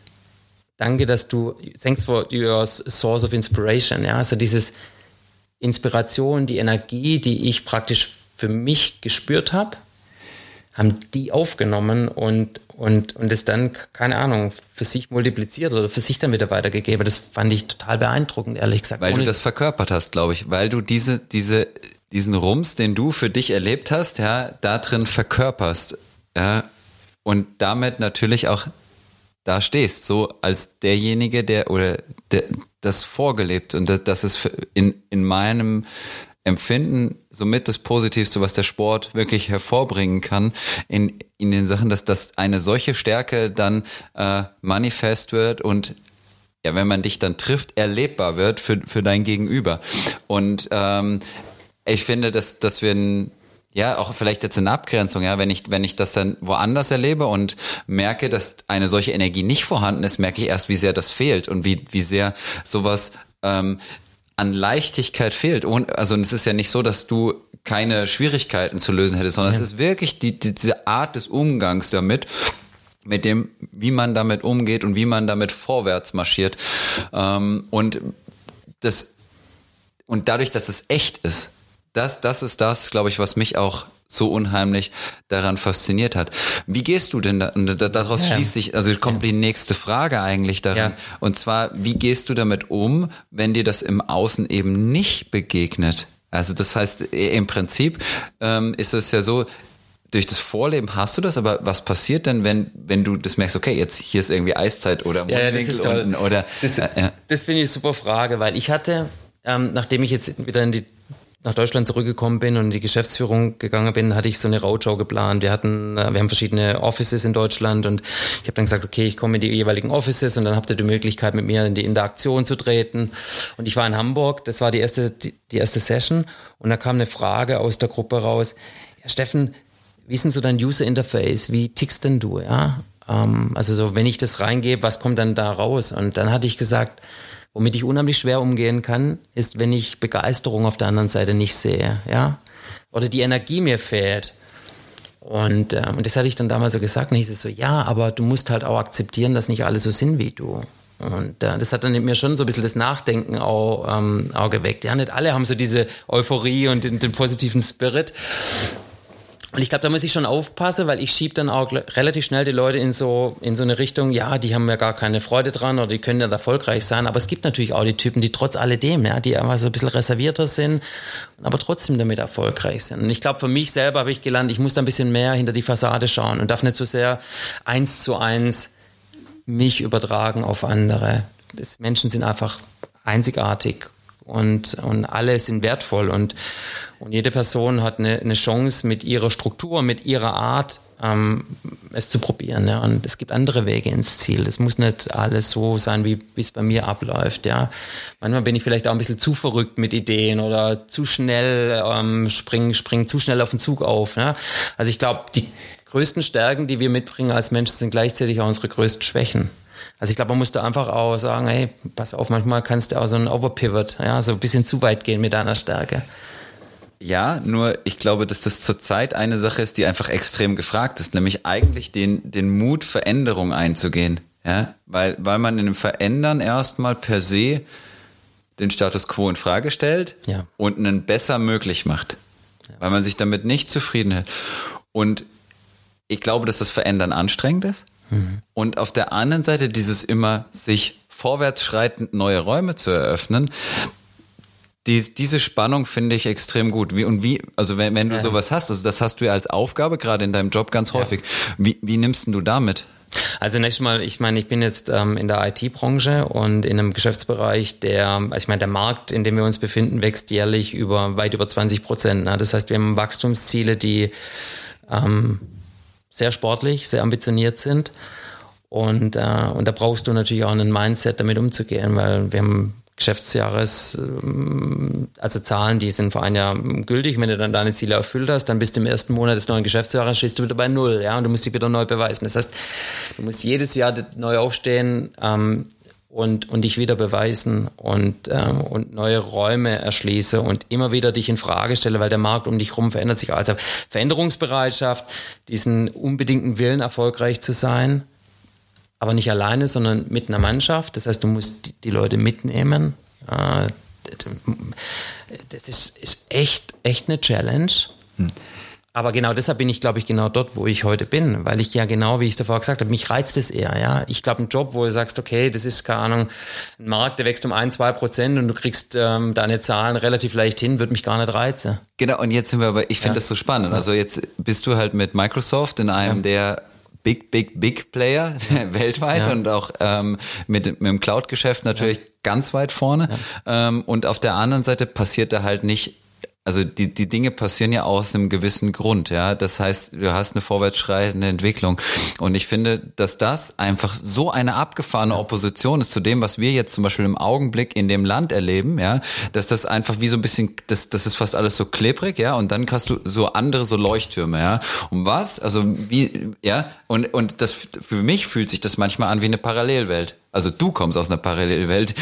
danke, dass du, thanks for your source of inspiration, ja, also dieses Inspiration, die Energie, die ich praktisch für mich gespürt habe, haben die aufgenommen und, und, und es dann, keine Ahnung, für sich multipliziert oder für sich dann wieder weitergegeben. Das fand ich total beeindruckend, ehrlich gesagt. Weil du das verkörpert hast, glaube ich. Weil du diese, diese, diesen Rums, den du für dich erlebt hast, ja, da drin verkörperst. Ja, und damit natürlich auch da stehst, so als derjenige, der, oder der, das vorgelebt. Und das, das ist in, in meinem Empfinden somit das Positivste, was der Sport wirklich hervorbringen kann in in den Sachen, dass dass eine solche Stärke dann äh, manifest wird und ja, wenn man dich dann trifft, erlebbar wird für für dein Gegenüber. Und ähm, ich finde, dass dass wir ein, ja, auch vielleicht jetzt eine Abgrenzung, ja, wenn ich wenn ich das dann woanders erlebe und merke, dass eine solche Energie nicht vorhanden ist, merke ich erst, wie sehr das fehlt und wie wie sehr sowas ähm, an Leichtigkeit fehlt. Und also es ist ja nicht so, dass du keine Schwierigkeiten zu lösen hättest, sondern ja. Es ist wirklich die, die, diese Art des Umgangs damit, mit dem, wie man damit umgeht und wie man damit vorwärts marschiert. Ähm, und das und dadurch, dass es echt ist, das, das ist das, glaube ich, was mich auch so unheimlich daran fasziniert hat. Wie gehst du denn da? Und daraus ja. schließt sich, also kommt ja. die nächste Frage eigentlich daran. Ja. Und zwar, wie gehst du damit um, wenn dir das im Außen eben nicht begegnet? Also das heißt, im Prinzip ähm, ist es ja so, durch das Vorleben hast du das, aber was passiert denn, wenn wenn du das merkst, okay, jetzt hier ist irgendwie Eiszeit oder Mundwinkel ja, unten oder... Das, äh, ja. das finde ich eine super Frage, weil ich hatte, ähm, nachdem ich jetzt wieder in die nach Deutschland zurückgekommen bin und in die Geschäftsführung gegangen bin, hatte ich so eine Roadshow geplant. Wir hatten, wir haben verschiedene Offices in Deutschland und ich habe dann gesagt, okay, ich komme in die jeweiligen Offices und dann habt ihr die Möglichkeit, mit mir in die Interaktion zu treten. Und ich war in Hamburg, das war die erste, die, die erste Session und da kam eine Frage aus der Gruppe raus. Ja, Steffen, wie ist denn so dein User Interface? Wie tickst denn du? Ja, ähm, also so, wenn ich das reingebe, was kommt dann da raus? Und dann hatte ich gesagt, womit ich unheimlich schwer umgehen kann, ist, wenn ich Begeisterung auf der anderen Seite nicht sehe, ja, oder die Energie mir fehlt. Und, äh, und das hatte ich dann damals so gesagt, und ich so, ja, aber du musst halt auch akzeptieren, dass nicht alle so sind wie du. Und äh, das hat dann in mir schon so ein bisschen das Nachdenken auch, ähm, auch geweckt. Ja, nicht alle haben so diese Euphorie und den, den positiven Spirit. Und ich glaube, da muss ich schon aufpassen, weil ich schiebe dann auch relativ schnell die Leute in so in so eine Richtung, ja, die haben ja gar keine Freude dran oder die können ja erfolgreich sein. Aber es gibt natürlich auch die Typen, die trotz alledem, ja, die einfach so ein bisschen reservierter sind, aber trotzdem damit erfolgreich sind. Und ich glaube, für mich selber habe ich gelernt, ich muss da ein bisschen mehr hinter die Fassade schauen und darf nicht so sehr eins zu eins mich übertragen auf andere. Das, Menschen sind einfach einzigartig. Und, und alle sind wertvoll und, und jede Person hat eine, eine Chance mit ihrer Struktur, mit ihrer Art, ähm, es zu probieren. Ja. Und es gibt andere Wege ins Ziel. Es muss nicht alles so sein, wie es bei mir abläuft. Ja. Manchmal bin ich vielleicht auch ein bisschen zu verrückt mit Ideen oder zu schnell, ähm, spring, spring zu schnell auf den Zug auf. Ja. Also ich glaube, die größten Stärken, die wir mitbringen als Menschen, sind gleichzeitig auch unsere größten Schwächen. Also ich glaube, man muss da einfach auch sagen, hey, pass auf, manchmal kannst du auch so einen Overpivot, ja, so ein bisschen zu weit gehen mit deiner Stärke. Ja, nur ich glaube, dass das zurzeit eine Sache ist, die einfach extrem gefragt ist, nämlich eigentlich den, den Mut, Veränderung einzugehen. Ja, weil, weil man in dem Verändern erstmal per se den Status quo in Frage stellt, ja, und einen besser möglich macht. Ja. Weil man sich damit nicht zufrieden hält. Und ich glaube, dass das Verändern anstrengend ist. Mhm. Und auf der anderen Seite dieses immer sich vorwärts schreitend neue Räume zu eröffnen, die, diese Spannung finde ich extrem gut. Wie, und wie, also wenn, wenn du ja. sowas hast, also das hast du ja als Aufgabe gerade in deinem Job ganz häufig. Ja. Wie, wie nimmst du damit? Also nächstes Mal, ich meine, ich bin jetzt ähm, in der I T-Branche und in einem Geschäftsbereich, der, also ich meine, der Markt, in dem wir uns befinden, wächst jährlich über weit über zwanzig Prozent. Ne? Das heißt, wir haben Wachstumsziele, die ähm, sehr sportlich, sehr ambitioniert sind und, äh, und da brauchst du natürlich auch einen Mindset, damit umzugehen, weil wir haben Geschäftsjahres, also Zahlen, die sind vor einem Jahr gültig. Wenn du dann deine Ziele erfüllt hast, dann bist du im ersten Monat des neuen Geschäftsjahres, stehst du wieder bei Null, ja, und du musst dich wieder neu beweisen. Das heißt, du musst jedes Jahr neu aufstehen ähm, und, und dich wieder beweisen und, ähm, und neue Räume erschließen und immer wieder dich in Frage stelle, weil der Markt um dich herum verändert sich. Also Veränderungsbereitschaft, diesen unbedingten Willen, erfolgreich zu sein, aber nicht alleine, sondern mit einer Mannschaft. Das heißt, du musst die Leute mitnehmen. Das ist, ist echt, echt eine Challenge. Hm. Aber genau deshalb bin ich, glaube ich, genau dort, wo ich heute bin. Weil ich ja genau, wie ich davor gesagt habe, mich reizt es eher. Ja? Ich glaube, ein Job, wo du sagst, okay, das ist, keine Ahnung, ein Markt, der wächst um ein, zwei Prozent und du kriegst ähm, deine Zahlen relativ leicht hin, wird mich gar nicht reizen. Genau, und jetzt sind wir aber, ich finde ja. das so spannend. Also jetzt bist du halt mit Microsoft in einem ja. der Big, big, big Player ja. weltweit ja. und auch ähm, mit, mit dem Cloud-Geschäft natürlich ja. ganz weit vorne. Ja. Ähm, und auf der anderen Seite passiert da halt nicht, also die, die Dinge passieren ja aus einem gewissen Grund, ja. Das heißt, du hast eine vorwärtsschreitende Entwicklung. Und ich finde, dass das einfach so eine abgefahrene Opposition ist zu dem, was wir jetzt zum Beispiel im Augenblick in dem Land erleben, ja, dass das einfach wie so ein bisschen, das, das ist fast alles so klebrig, ja, und dann hast du so andere, so Leuchttürme, ja. Und was? Also wie, ja, und, und das, für mich fühlt sich das manchmal an wie eine Parallelwelt. Also du kommst aus einer Parallelwelt.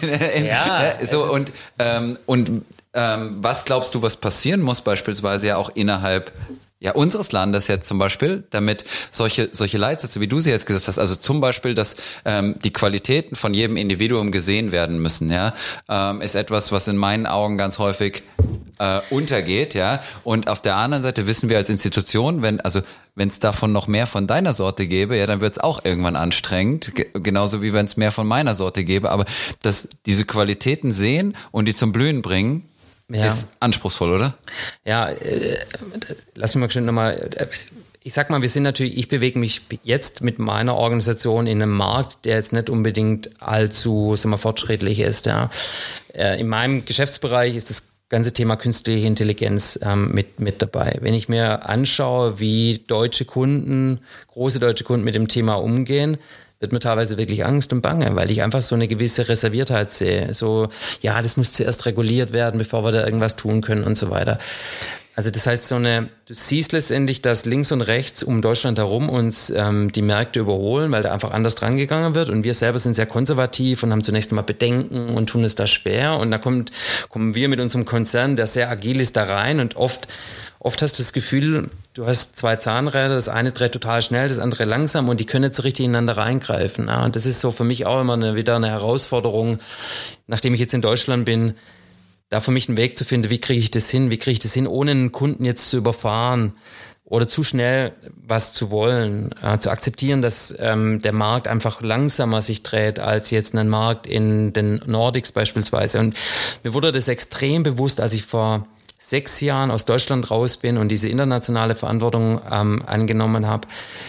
ja. so, und, ähm, und, Ähm, was glaubst du, was passieren muss beispielsweise ja auch innerhalb ja unseres Landes jetzt zum Beispiel, damit solche solche Leitsätze, wie du sie jetzt gesagt hast, also zum Beispiel, dass ähm, die Qualitäten von jedem Individuum gesehen werden müssen, ja, ähm, ist etwas, was in meinen Augen ganz häufig äh, untergeht, ja. Und auf der anderen Seite wissen wir als Institution, wenn also wenn es davon noch mehr von deiner Sorte gäbe, ja, dann wird es auch irgendwann anstrengend, Ge- genauso wie wenn es mehr von meiner Sorte gäbe. Aber dass diese Qualitäten sehen und die zum Blühen bringen, ja. ist anspruchsvoll, oder? Ja, äh, lass mich mal schnell nochmal, äh, ich sag mal, wir sind natürlich, ich bewege mich jetzt mit meiner Organisation in einem Markt, der jetzt nicht unbedingt allzu, sagen wir, fortschrittlich ist. Ja. Äh, in meinem Geschäftsbereich ist das ganze Thema künstliche Intelligenz ähm, mit, mit dabei. Wenn ich mir anschaue, wie deutsche Kunden, große deutsche Kunden mit dem Thema umgehen, wird mir teilweise wirklich Angst und Bange, weil ich einfach so eine gewisse Reserviertheit sehe. So, ja, das muss zuerst reguliert werden, bevor wir da irgendwas tun können und so weiter. Also das heißt, so eine, du siehst letztendlich, dass links und rechts um Deutschland herum uns ähm, die Märkte überholen, weil da einfach anders dran gegangen wird und wir selber sind sehr konservativ und haben zunächst mal Bedenken und tun es da schwer und da kommt, kommen wir mit unserem Konzern, der sehr agil ist, da rein und oft Oft hast du das Gefühl, du hast zwei Zahnräder, das eine dreht total schnell, das andere langsam und die können nicht so richtig ineinander reingreifen. Ja, und das ist so für mich auch immer eine, wieder eine Herausforderung, nachdem ich jetzt in Deutschland bin, da für mich einen Weg zu finden, wie kriege ich das hin, wie kriege ich das hin, ohne einen Kunden jetzt zu überfahren oder zu schnell was zu wollen, äh, zu akzeptieren, dass ähm, der Markt einfach langsamer sich dreht als jetzt ein Markt in den Nordics beispielsweise. Und mir wurde das extrem bewusst, als ich vor sechs Jahren aus Deutschland raus bin und diese internationale Verantwortung ähm, angenommen habe,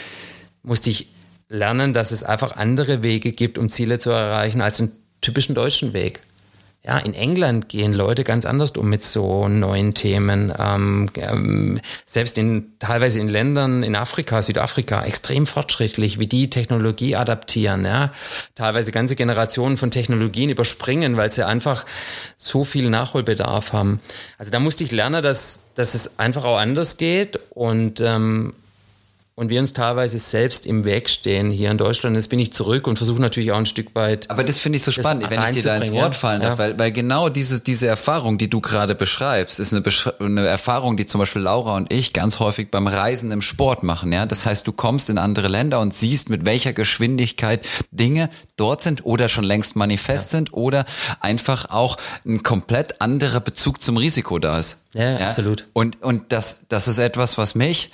musste ich lernen, dass es einfach andere Wege gibt, um Ziele zu erreichen, als den typischen deutschen Weg. Ja, in England gehen Leute ganz anders um mit so neuen Themen. Ähm, ähm, selbst in teilweise in Ländern in Afrika, Südafrika, extrem fortschrittlich, wie die Technologie adaptieren. Ja, teilweise ganze Generationen von Technologien überspringen, weil sie einfach so viel Nachholbedarf haben. Also da musste ich lernen, dass dass es einfach auch anders geht und ähm, und wir uns teilweise selbst im Weg stehen hier in Deutschland. Jetzt bin ich zurück und versuche natürlich auch ein Stück weit. Aber das finde ich so spannend, wenn ich dir da ins Wort fallen darf, ja. weil, weil genau diese, diese Erfahrung, die du gerade beschreibst, ist eine, Besch- eine Erfahrung, die zum Beispiel Laura und ich ganz häufig beim Reisen im Sport machen. Ja, das heißt, du kommst in andere Länder und siehst, mit welcher Geschwindigkeit Dinge dort sind oder schon längst manifest ja. sind oder einfach auch ein komplett anderer Bezug zum Risiko da ist. Ja, ja? absolut. Und, und das, das ist etwas, was mich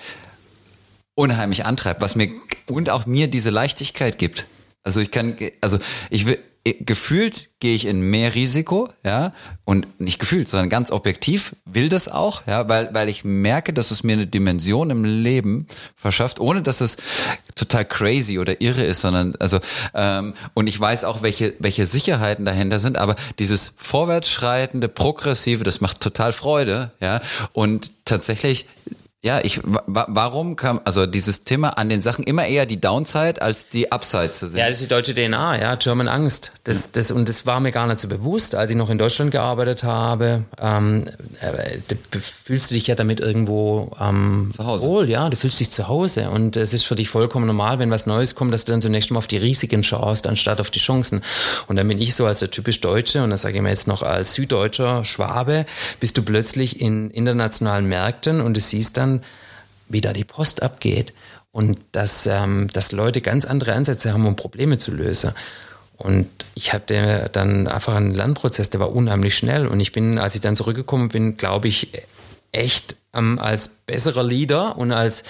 unheimlich antreibt, was mir und auch mir diese Leichtigkeit gibt. Also ich kann, also ich will, gefühlt gehe ich in mehr Risiko, ja, und nicht gefühlt, sondern ganz objektiv will das auch, ja, weil, weil ich merke, dass es mir eine Dimension im Leben verschafft, ohne dass es total crazy oder irre ist, sondern, also, ähm, und ich weiß auch, welche, welche Sicherheiten dahinter sind, aber dieses vorwärtsschreitende, progressive, das macht total Freude, ja, und tatsächlich, ja, ich, wa- warum kam, also dieses Thema an den Sachen immer eher die Downside als die Upside zu sehen? Ja, das ist die deutsche D N A, ja, German Angst. Das, das, und das war mir gar nicht so bewusst, als ich noch in Deutschland gearbeitet habe. Ähm, äh, du fühlst du dich ja damit irgendwo ähm, zu Hause. wohl, ja, du fühlst dich zu Hause. Und es ist für dich vollkommen normal, wenn was Neues kommt, dass du dann zunächst mal auf die Risiken schaust, anstatt auf die Chancen. Und dann bin ich so als der typisch Deutsche, und das sage ich mir jetzt noch als Süddeutscher Schwabe, bist du plötzlich in internationalen Märkten und du siehst dann, wie da die Post abgeht und dass, ähm, dass Leute ganz andere Ansätze haben, um Probleme zu lösen. Und ich hatte dann einfach einen Lernprozess, der war unheimlich schnell. Und ich bin, als ich dann zurückgekommen bin, glaube ich, echt ähm, als besserer Leader und als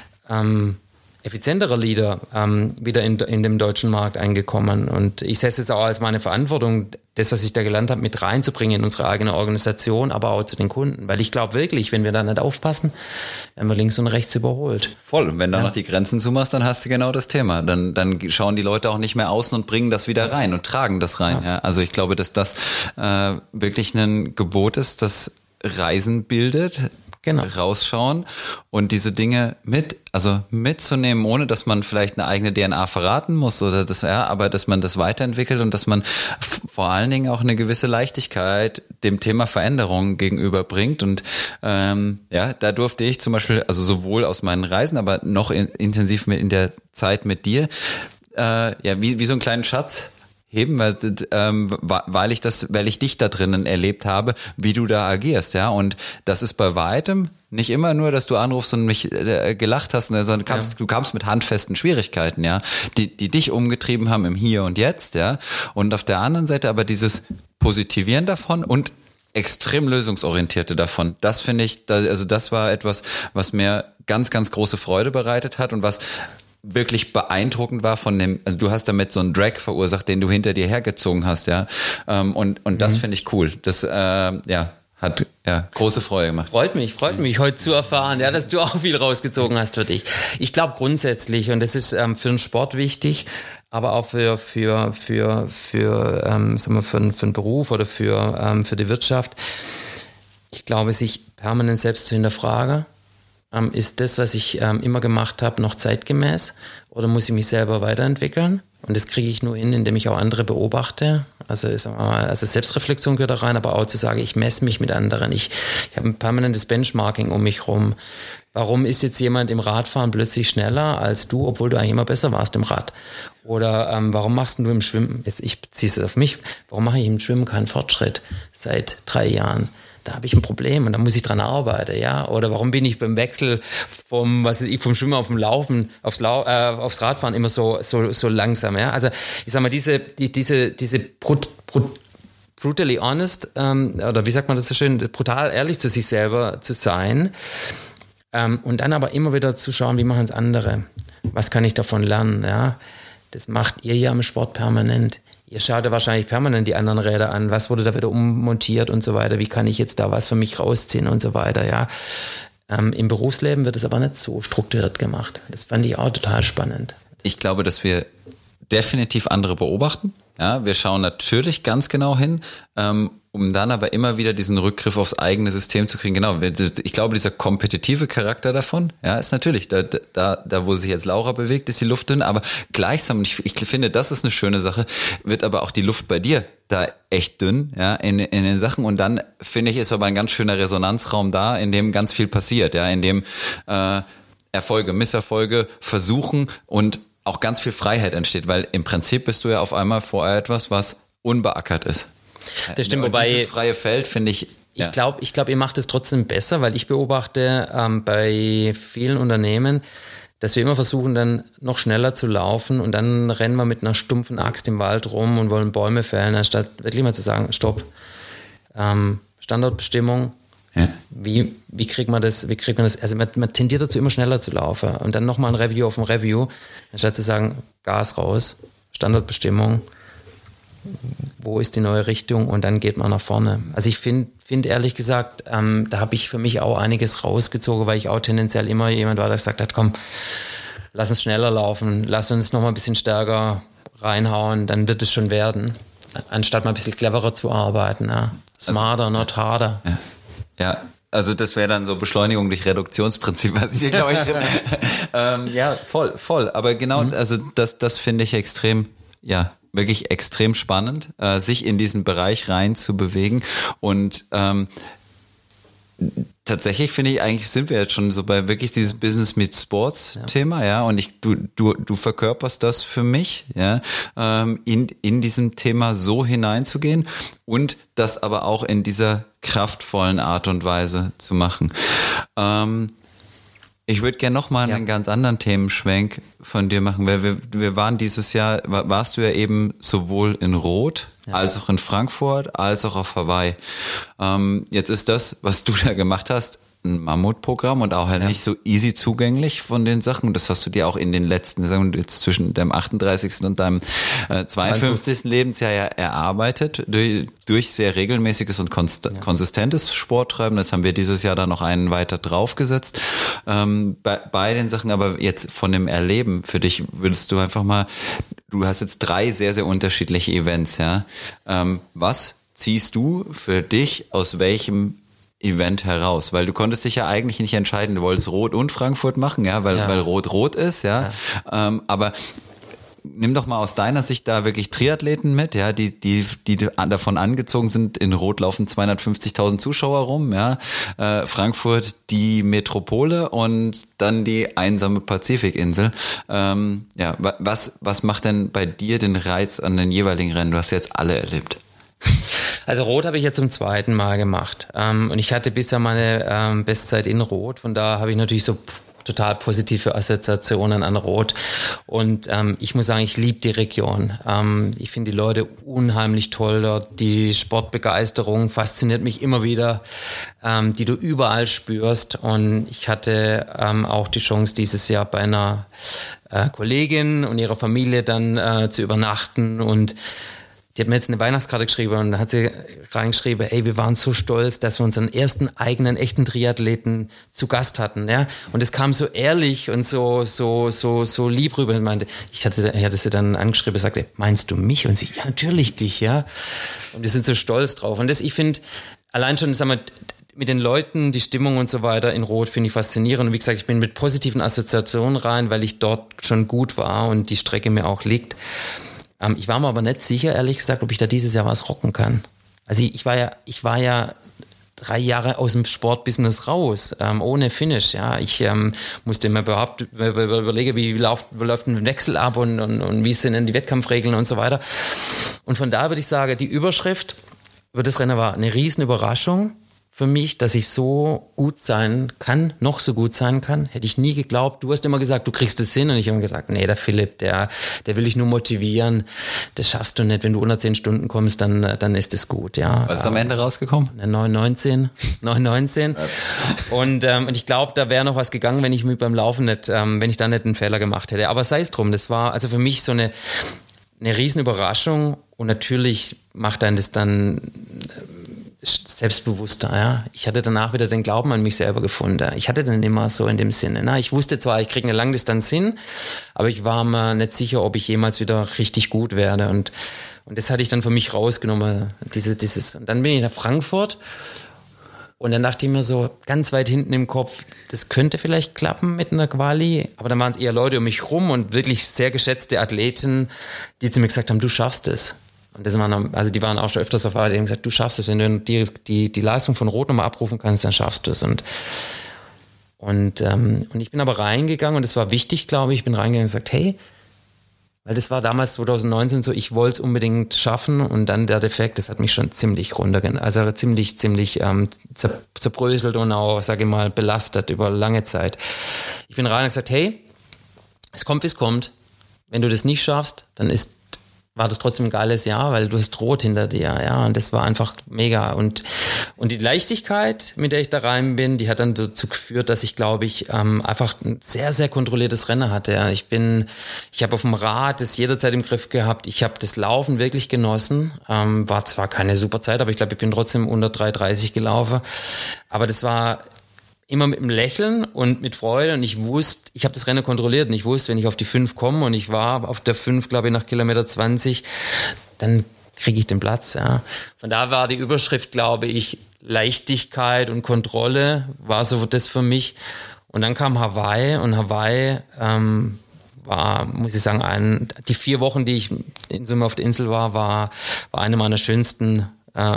ähm, effizienterer Leader ähm, wieder in, in dem deutschen Markt eingekommen. Und ich sehe es jetzt auch als meine Verantwortung, das, was ich da gelernt habe, mit reinzubringen in unsere eigene Organisation, aber auch zu den Kunden. Weil ich glaube wirklich, wenn wir da nicht aufpassen, werden wir links und rechts überholt. Voll. Und wenn du ja. noch die Grenzen zumachst, dann hast du genau das Thema. Dann, dann schauen die Leute auch nicht mehr außen und bringen das wieder rein und tragen das rein. Ja. Ja. Also ich glaube, dass das äh, wirklich ein Gebot ist, das Reisen bildet. Genau. Rausschauen und diese Dinge mit, also mitzunehmen, ohne dass man vielleicht eine eigene D N A verraten muss oder das, ja, aber dass man das weiterentwickelt und dass man f- vor allen Dingen auch eine gewisse Leichtigkeit dem Thema Veränderung gegenüberbringt. Und ähm, ja, da durfte ich zum Beispiel, also sowohl aus meinen Reisen, aber noch in, intensiv mit in der Zeit mit dir, äh, ja, wie, wie so einen kleinen Schatz heben, weil, ähm, weil ich das, weil ich dich da drinnen erlebt habe, wie du da agierst, ja. Und das ist bei weitem nicht immer nur, dass du anrufst und mich äh, gelacht hast, sondern kamst, ja. du kamst mit handfesten Schwierigkeiten, ja, die, die dich umgetrieben haben im Hier und Jetzt, ja. Und auf der anderen Seite aber dieses Positivieren davon und extrem lösungsorientierte davon. Das finde ich, also das war etwas, was mir ganz, ganz große Freude bereitet hat und was wirklich beeindruckend war von dem, also du hast damit so einen Drag verursacht, den du hinter dir hergezogen hast, ja, und und das mhm. finde ich cool. Das, äh, ja, hat ja große Freude gemacht. Freut mich, freut mich heute zu erfahren, ja, dass du auch viel rausgezogen hast für dich. Ich glaube grundsätzlich, und das ist ähm, für den Sport wichtig, aber auch für für für für ähm, sagen wir für, für einen Beruf oder für ähm, für die Wirtschaft. Ich glaube, sich permanent selbst zu hinterfragen. Ist das, was ich ähm, immer gemacht habe, noch zeitgemäß oder muss ich mich selber weiterentwickeln? Und das kriege ich nur hin, indem ich auch andere beobachte. Also, sagen wir mal, also Selbstreflexion gehört da rein, aber auch zu sagen, ich messe mich mit anderen. Ich, ich habe ein permanentes Benchmarking um mich rum. Warum ist jetzt jemand im Radfahren plötzlich schneller als du, obwohl du eigentlich immer besser warst im Rad? Oder ähm, warum machst du im Schwimmen, jetzt ich beziehe es auf mich, warum mache ich im Schwimmen keinen Fortschritt seit drei Jahren? Da habe ich ein Problem und da muss ich dran arbeiten, ja. Oder warum bin ich beim Wechsel vom, was weiß ich, vom Schwimmen auf dem Laufen, aufs, Lau- äh, aufs Radfahren immer so, so, so langsam, ja. Also ich sag mal, diese, die, diese, diese brut, brut, brutally honest, ähm, oder wie sagt man das so schön, brutal ehrlich zu sich selber zu sein, Ähm, und dann aber immer wieder zu schauen, wie machen es andere? Was kann ich davon lernen? Ja? Das macht ihr ja im Sport permanent. Ihr schaut ja wahrscheinlich permanent die anderen Räder an. Was wurde da wieder ummontiert und so weiter? Wie kann ich jetzt da was für mich rausziehen und so weiter? Ja. Ähm, im Berufsleben wird es aber nicht so strukturiert gemacht. Das fand ich auch total spannend. Ich glaube, dass wir definitiv andere beobachten. Ja, wir schauen natürlich ganz genau hin, ähm, um dann aber immer wieder diesen Rückgriff aufs eigene System zu kriegen. Genau, ich glaube, dieser kompetitive Charakter davon, ja, ist natürlich, da, da, da wo sich jetzt Laura bewegt, ist die Luft dünn, aber gleichsam, ich, ich finde, das ist eine schöne Sache, wird aber auch die Luft bei dir da echt dünn, ja, in, in den Sachen, und dann, finde ich, ist aber ein ganz schöner Resonanzraum da, in dem ganz viel passiert, ja, in dem äh, Erfolge, Misserfolge, Versuchen und auch ganz viel Freiheit entsteht, weil im Prinzip bist du ja auf einmal vor etwas, was unbeackert ist. Das stimmt, und wobei dieses freie Feld finde ich. Ja. Ich glaube, ich glaube, ihr macht es trotzdem besser, weil ich beobachte ähm, bei vielen Unternehmen, dass wir immer versuchen, dann noch schneller zu laufen, und dann rennen wir mit einer stumpfen Axt im Wald rum und wollen Bäume fällen, anstatt wirklich mal zu sagen, stopp, ähm, Standortbestimmung. Ja. Wie, wie kriegt man das, wie kriegt man das, also man, man tendiert dazu, immer schneller zu laufen, und dann nochmal ein Review auf ein Review, anstatt zu sagen, Gas raus, Standortbestimmung, wo ist die neue Richtung, und dann geht man nach vorne. Also ich finde, find ehrlich gesagt, ähm, da habe ich für mich auch einiges rausgezogen, weil ich auch tendenziell immer jemand war, der gesagt hat, komm, lass uns schneller laufen, lass uns nochmal ein bisschen stärker reinhauen, dann wird es schon werden, anstatt mal ein bisschen cleverer zu arbeiten. Ja. Smarter, also, not harder. Ja. Ja, also das wäre dann so Beschleunigung durch Reduktionsprinzip, was ich glaube ich. ähm, ja, voll, voll. Aber genau, mhm. also das, das finde ich extrem, ja, wirklich extrem spannend, äh, sich in diesen Bereich rein zu bewegen. Und ähm, tatsächlich finde ich, eigentlich sind wir jetzt schon so bei wirklich dieses Business meets Sports ja. Thema, ja, und ich, du, du, du verkörperst das für mich, ja, ähm, in, in diesem Thema so hineinzugehen und das aber auch in dieser kraftvollen Art und Weise zu machen. Ähm, ich würde gerne nochmal ja. einen ganz anderen Themenschwenk von dir machen, weil wir, wir waren dieses Jahr, warst du ja eben sowohl in Rot, ja. als auch in Frankfurt, als auch auf Hawaii. Ähm, jetzt ist das, was du da gemacht hast, ein Mammutprogramm und auch halt ja. nicht so easy zugänglich von den Sachen. Das hast du dir auch in den letzten, sagen wir jetzt zwischen deinem achtunddreißigsten und deinem äh, zweiundfünfzigsten Lebensjahr ja erarbeitet, durch, durch sehr regelmäßiges und konst- ja. konsistentes Sporttreiben. Das haben wir dieses Jahr dann noch einen weiter draufgesetzt. Ähm, bei, bei den Sachen, aber jetzt von dem Erleben für dich, würdest du einfach mal, du hast jetzt drei sehr, sehr unterschiedliche Events, ja. Ähm, was ziehst du für dich aus welchem Event heraus, weil du konntest dich ja eigentlich nicht entscheiden, du wolltest Rot und Frankfurt machen, ja, weil, ja. weil Rot Rot ist, ja, ja. Ähm, aber nimm doch mal aus deiner Sicht da wirklich Triathleten mit, ja, die die die davon angezogen sind, in Rot laufen zweihundertfünfzigtausend Zuschauer rum, ja, äh, Frankfurt die Metropole und dann die einsame Pazifikinsel. Ähm, ja, was was macht denn bei dir den Reiz an den jeweiligen Rennen? Du hast jetzt alle erlebt. Also Rot habe ich jetzt zum zweiten Mal gemacht. Ähm, und ich hatte bisher meine ähm, Bestzeit in Rot. Von da habe ich natürlich so total positive Assoziationen an Rot. Und ähm, ich muss sagen, ich liebe die Region. Ähm, ich finde die Leute unheimlich toll dort. Die Sportbegeisterung fasziniert mich immer wieder, ähm, die du überall spürst. Und ich hatte ähm, auch die Chance, dieses Jahr bei einer äh, Kollegin und ihrer Familie dann äh, zu übernachten, und die hat mir jetzt eine Weihnachtskarte geschrieben, und da hat sie reingeschrieben, ey, wir waren so stolz, dass wir unseren ersten eigenen echten Triathleten zu Gast hatten, ja. Und es kam so ehrlich und so so so so lieb rüber. Und meinte, ich hatte, ich hatte sie dann angeschrieben, sagte, meinst du mich? Und sie, ja, natürlich dich, ja. Und wir sind so stolz drauf. Und das, ich finde, allein schon, sagen wir, mit den Leuten, die Stimmung und so weiter in Rot finde ich faszinierend. Und wie gesagt, ich bin mit positiven Assoziationen rein, weil ich dort schon gut war und die Strecke mir auch liegt. Ich war mir aber nicht sicher, ehrlich gesagt, ob ich da dieses Jahr was rocken kann. Also ich, ich war ja, ich war ja drei Jahre aus dem Sportbusiness raus, ähm, ohne Finish. Ja, ich ähm, musste mir überhaupt überlegen, wie läuft, wie läuft ein Wechsel ab und, und, und wie sind denn die Wettkampfregeln und so weiter. Und von da würde ich sagen, die Überschrift über das Rennen war eine riesen Überraschung, für mich, dass ich so gut sein kann, noch so gut sein kann. Hätte ich nie geglaubt. Du hast immer gesagt, du kriegst es hin. Und ich habe immer gesagt, nee, der Philipp, der, der will dich nur motivieren. Das schaffst du nicht. Wenn du unter zehn Stunden kommst, dann, dann ist es gut. Ja. Was ist am Ende rausgekommen? neun neunzehn. neun neunzehn. und, ähm, und ich glaube, da wäre noch was gegangen, wenn ich mich beim Laufen nicht, ähm, wenn ich da nicht einen Fehler gemacht hätte. Aber sei es drum. Das war also für mich so eine, eine riesen Überraschung. Und natürlich macht einen das dann selbstbewusster, ja. Ich hatte danach wieder den Glauben an mich selber gefunden. Ich hatte den immer so in dem Sinne. Na, ich wusste zwar, ich kriege eine Langdistanz hin, aber ich war mir nicht sicher, ob ich jemals wieder richtig gut werde. Und, und das hatte ich dann für mich rausgenommen. Diese, dieses. Und dann bin ich nach Frankfurt und dann dachte ich mir so ganz weit hinten im Kopf, das könnte vielleicht klappen mit einer Quali, aber dann waren es eher Leute um mich rum und wirklich sehr geschätzte Athleten, die zu mir gesagt haben, du schaffst es. Und das waren, also die waren auch schon öfters auf Arbeit, die haben gesagt, du schaffst es, wenn du die, die, die Leistung von Rot nochmal abrufen kannst, dann schaffst du es. Und, und, ähm, und ich bin aber reingegangen und es war wichtig, glaube ich, ich bin reingegangen und gesagt, hey, weil das war damals zwanzig neunzehn so, ich wollte es unbedingt schaffen und dann der Defekt, das hat mich schon ziemlich runtergegangen, also ziemlich, ziemlich ähm, zer, zerbröselt und auch, sage ich mal, belastet über lange Zeit. Ich bin rein und gesagt, hey, es kommt, wie es kommt. Wenn du das nicht schaffst, dann ist war das trotzdem ein geiles Jahr, weil du hast Rot hinter dir, ja, und das war einfach mega. Und, und die Leichtigkeit, mit der ich da rein bin, die hat dann dazu geführt, dass ich, glaube ich, ähm, einfach ein sehr, sehr kontrolliertes Rennen hatte. Ja. Ich bin, ich habe auf dem Rad das jederzeit im Griff gehabt. Ich habe das Laufen wirklich genossen. Ähm, war zwar keine super Zeit, aber ich glaube, ich bin trotzdem unter drei dreißig gelaufen. Aber das war immer mit einem Lächeln und mit Freude und ich wusste, ich habe das Rennen kontrolliert und ich wusste, wenn ich auf die fünf komme und ich war auf der fünf, glaube ich, nach Kilometer zwanzig, dann kriege ich den Platz. Ja. Von da war die Überschrift, glaube ich, Leichtigkeit und Kontrolle war so das für mich. Und dann kam Hawaii und Hawaii ähm, war, muss ich sagen, ein, die vier Wochen, die ich in Summe auf der Insel war, war, war eine meiner schönsten äh,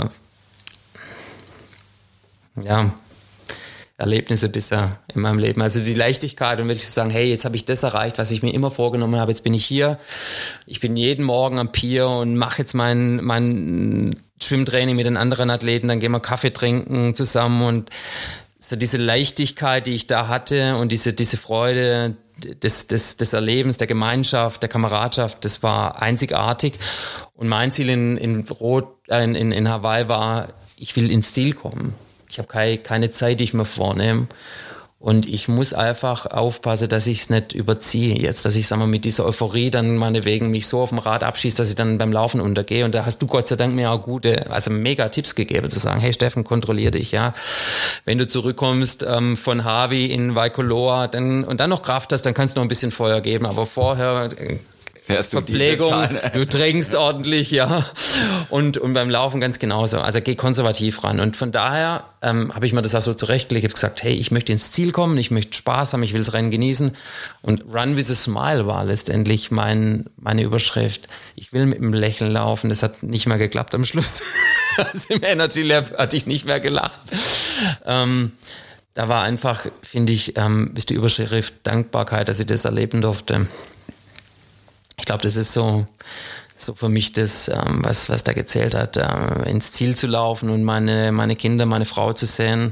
ja, Erlebnisse bisher in meinem Leben. Also die Leichtigkeit und wirklich zu sagen, hey, jetzt habe ich das erreicht, was ich mir immer vorgenommen habe. Jetzt bin ich hier. Ich bin jeden Morgen am Pier und mache jetzt mein, mein Schwimmtraining mit den anderen Athleten. Dann gehen wir Kaffee trinken zusammen und so diese Leichtigkeit, die ich da hatte und diese, diese Freude des, des, des Erlebens, der Gemeinschaft, der Kameradschaft, das war einzigartig. Und mein Ziel in, in, Rot, äh, in, in Hawaii war, ich will ins Ziel kommen. Ich habe keine, keine Zeit, die ich mir vornehme. Und ich muss einfach aufpassen, dass ich es nicht überziehe jetzt, dass ich, sagen wir, mit dieser Euphorie dann meinetwegen mich so auf dem Rad abschieße, dass ich dann beim Laufen untergehe. Und da hast du Gott sei Dank mir auch gute, also mega Tipps gegeben, zu sagen, hey Steffen, kontrollier dich, ja. Wenn du zurückkommst ähm, von Hawi in Waikoloa dann, und dann noch Kraft hast, dann kannst du noch ein bisschen Feuer geben. Aber vorher... Äh, Fährst du Verpflegung, du trinkst ordentlich, ja. Und, und beim Laufen ganz genauso. Also geh konservativ ran. Und von daher ähm, habe ich mir das auch so zurechtgelegt. Ich habe gesagt, hey, ich möchte ins Ziel kommen, ich möchte Spaß haben, ich will das Rennen genießen. Und Run with a Smile war letztendlich mein, meine Überschrift. Ich will mit einem Lächeln laufen. Das hat nicht mehr geklappt am Schluss. Also im Energy Lab hatte ich nicht mehr gelacht. Ähm, da war einfach, finde ich, ähm, ist die Überschrift Dankbarkeit, dass ich das erleben durfte. Ich glaube, das ist so, so für mich das, ähm, was, was da gezählt hat, äh, ins Ziel zu laufen und meine, meine Kinder, meine Frau zu sehen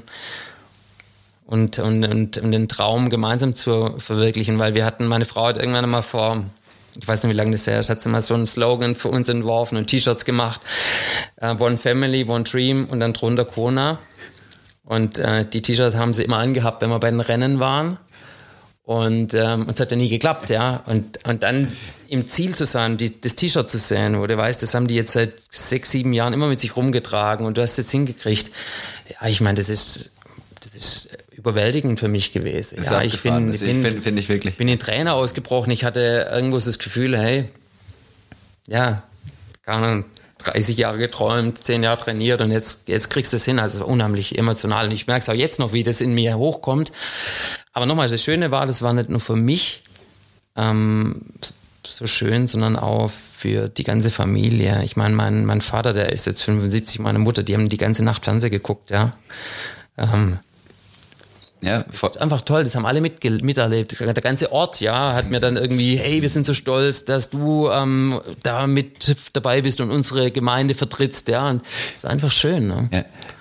und, und, und, und den Traum gemeinsam zu verwirklichen, weil wir hatten, meine Frau hat irgendwann mal vor, ich weiß nicht, wie lange das her ist, hat sie mal so einen Slogan für uns entworfen und T-Shirts gemacht, äh, One Family, One Dream und dann drunter Kona. Und äh, die T-Shirts haben sie immer angehabt, wenn wir bei den Rennen waren. Und ähm, es hat ja nie geklappt, ja. Und, und dann im Ziel zu sein, die, das T-Shirt zu sehen, wo du weißt, das haben die jetzt seit sechs, sieben Jahren immer mit sich rumgetragen und du hast es jetzt hingekriegt. Ja, ich meine, das ist, das ist überwältigend für mich gewesen. Das ja, ich bin, ich finde find ich wirklich. bin in Trainer ausgebrochen. Ich hatte irgendwo so das Gefühl, hey, ja, keine Ahnung, dreißig Jahre geträumt, zehn Jahre trainiert und jetzt, jetzt kriegst du es hin. Also unheimlich emotional. Und ich merke es auch jetzt noch, wie das in mir hochkommt. Aber nochmal, das Schöne war, das war nicht nur für mich ähm, so schön, sondern auch für die ganze Familie. Ich meine, mein, mein Vater, der ist jetzt fünfundsiebzig, meine Mutter, die haben die ganze Nacht Fernsehen geguckt, ja. Ähm, Ja, das ist einfach toll, das haben alle mit, miterlebt. Der ganze Ort, ja, hat mir dann irgendwie, hey, wir sind so stolz, dass du ähm, da mit dabei bist und unsere Gemeinde vertrittst, ja. Und das ist einfach schön, ne? Ja.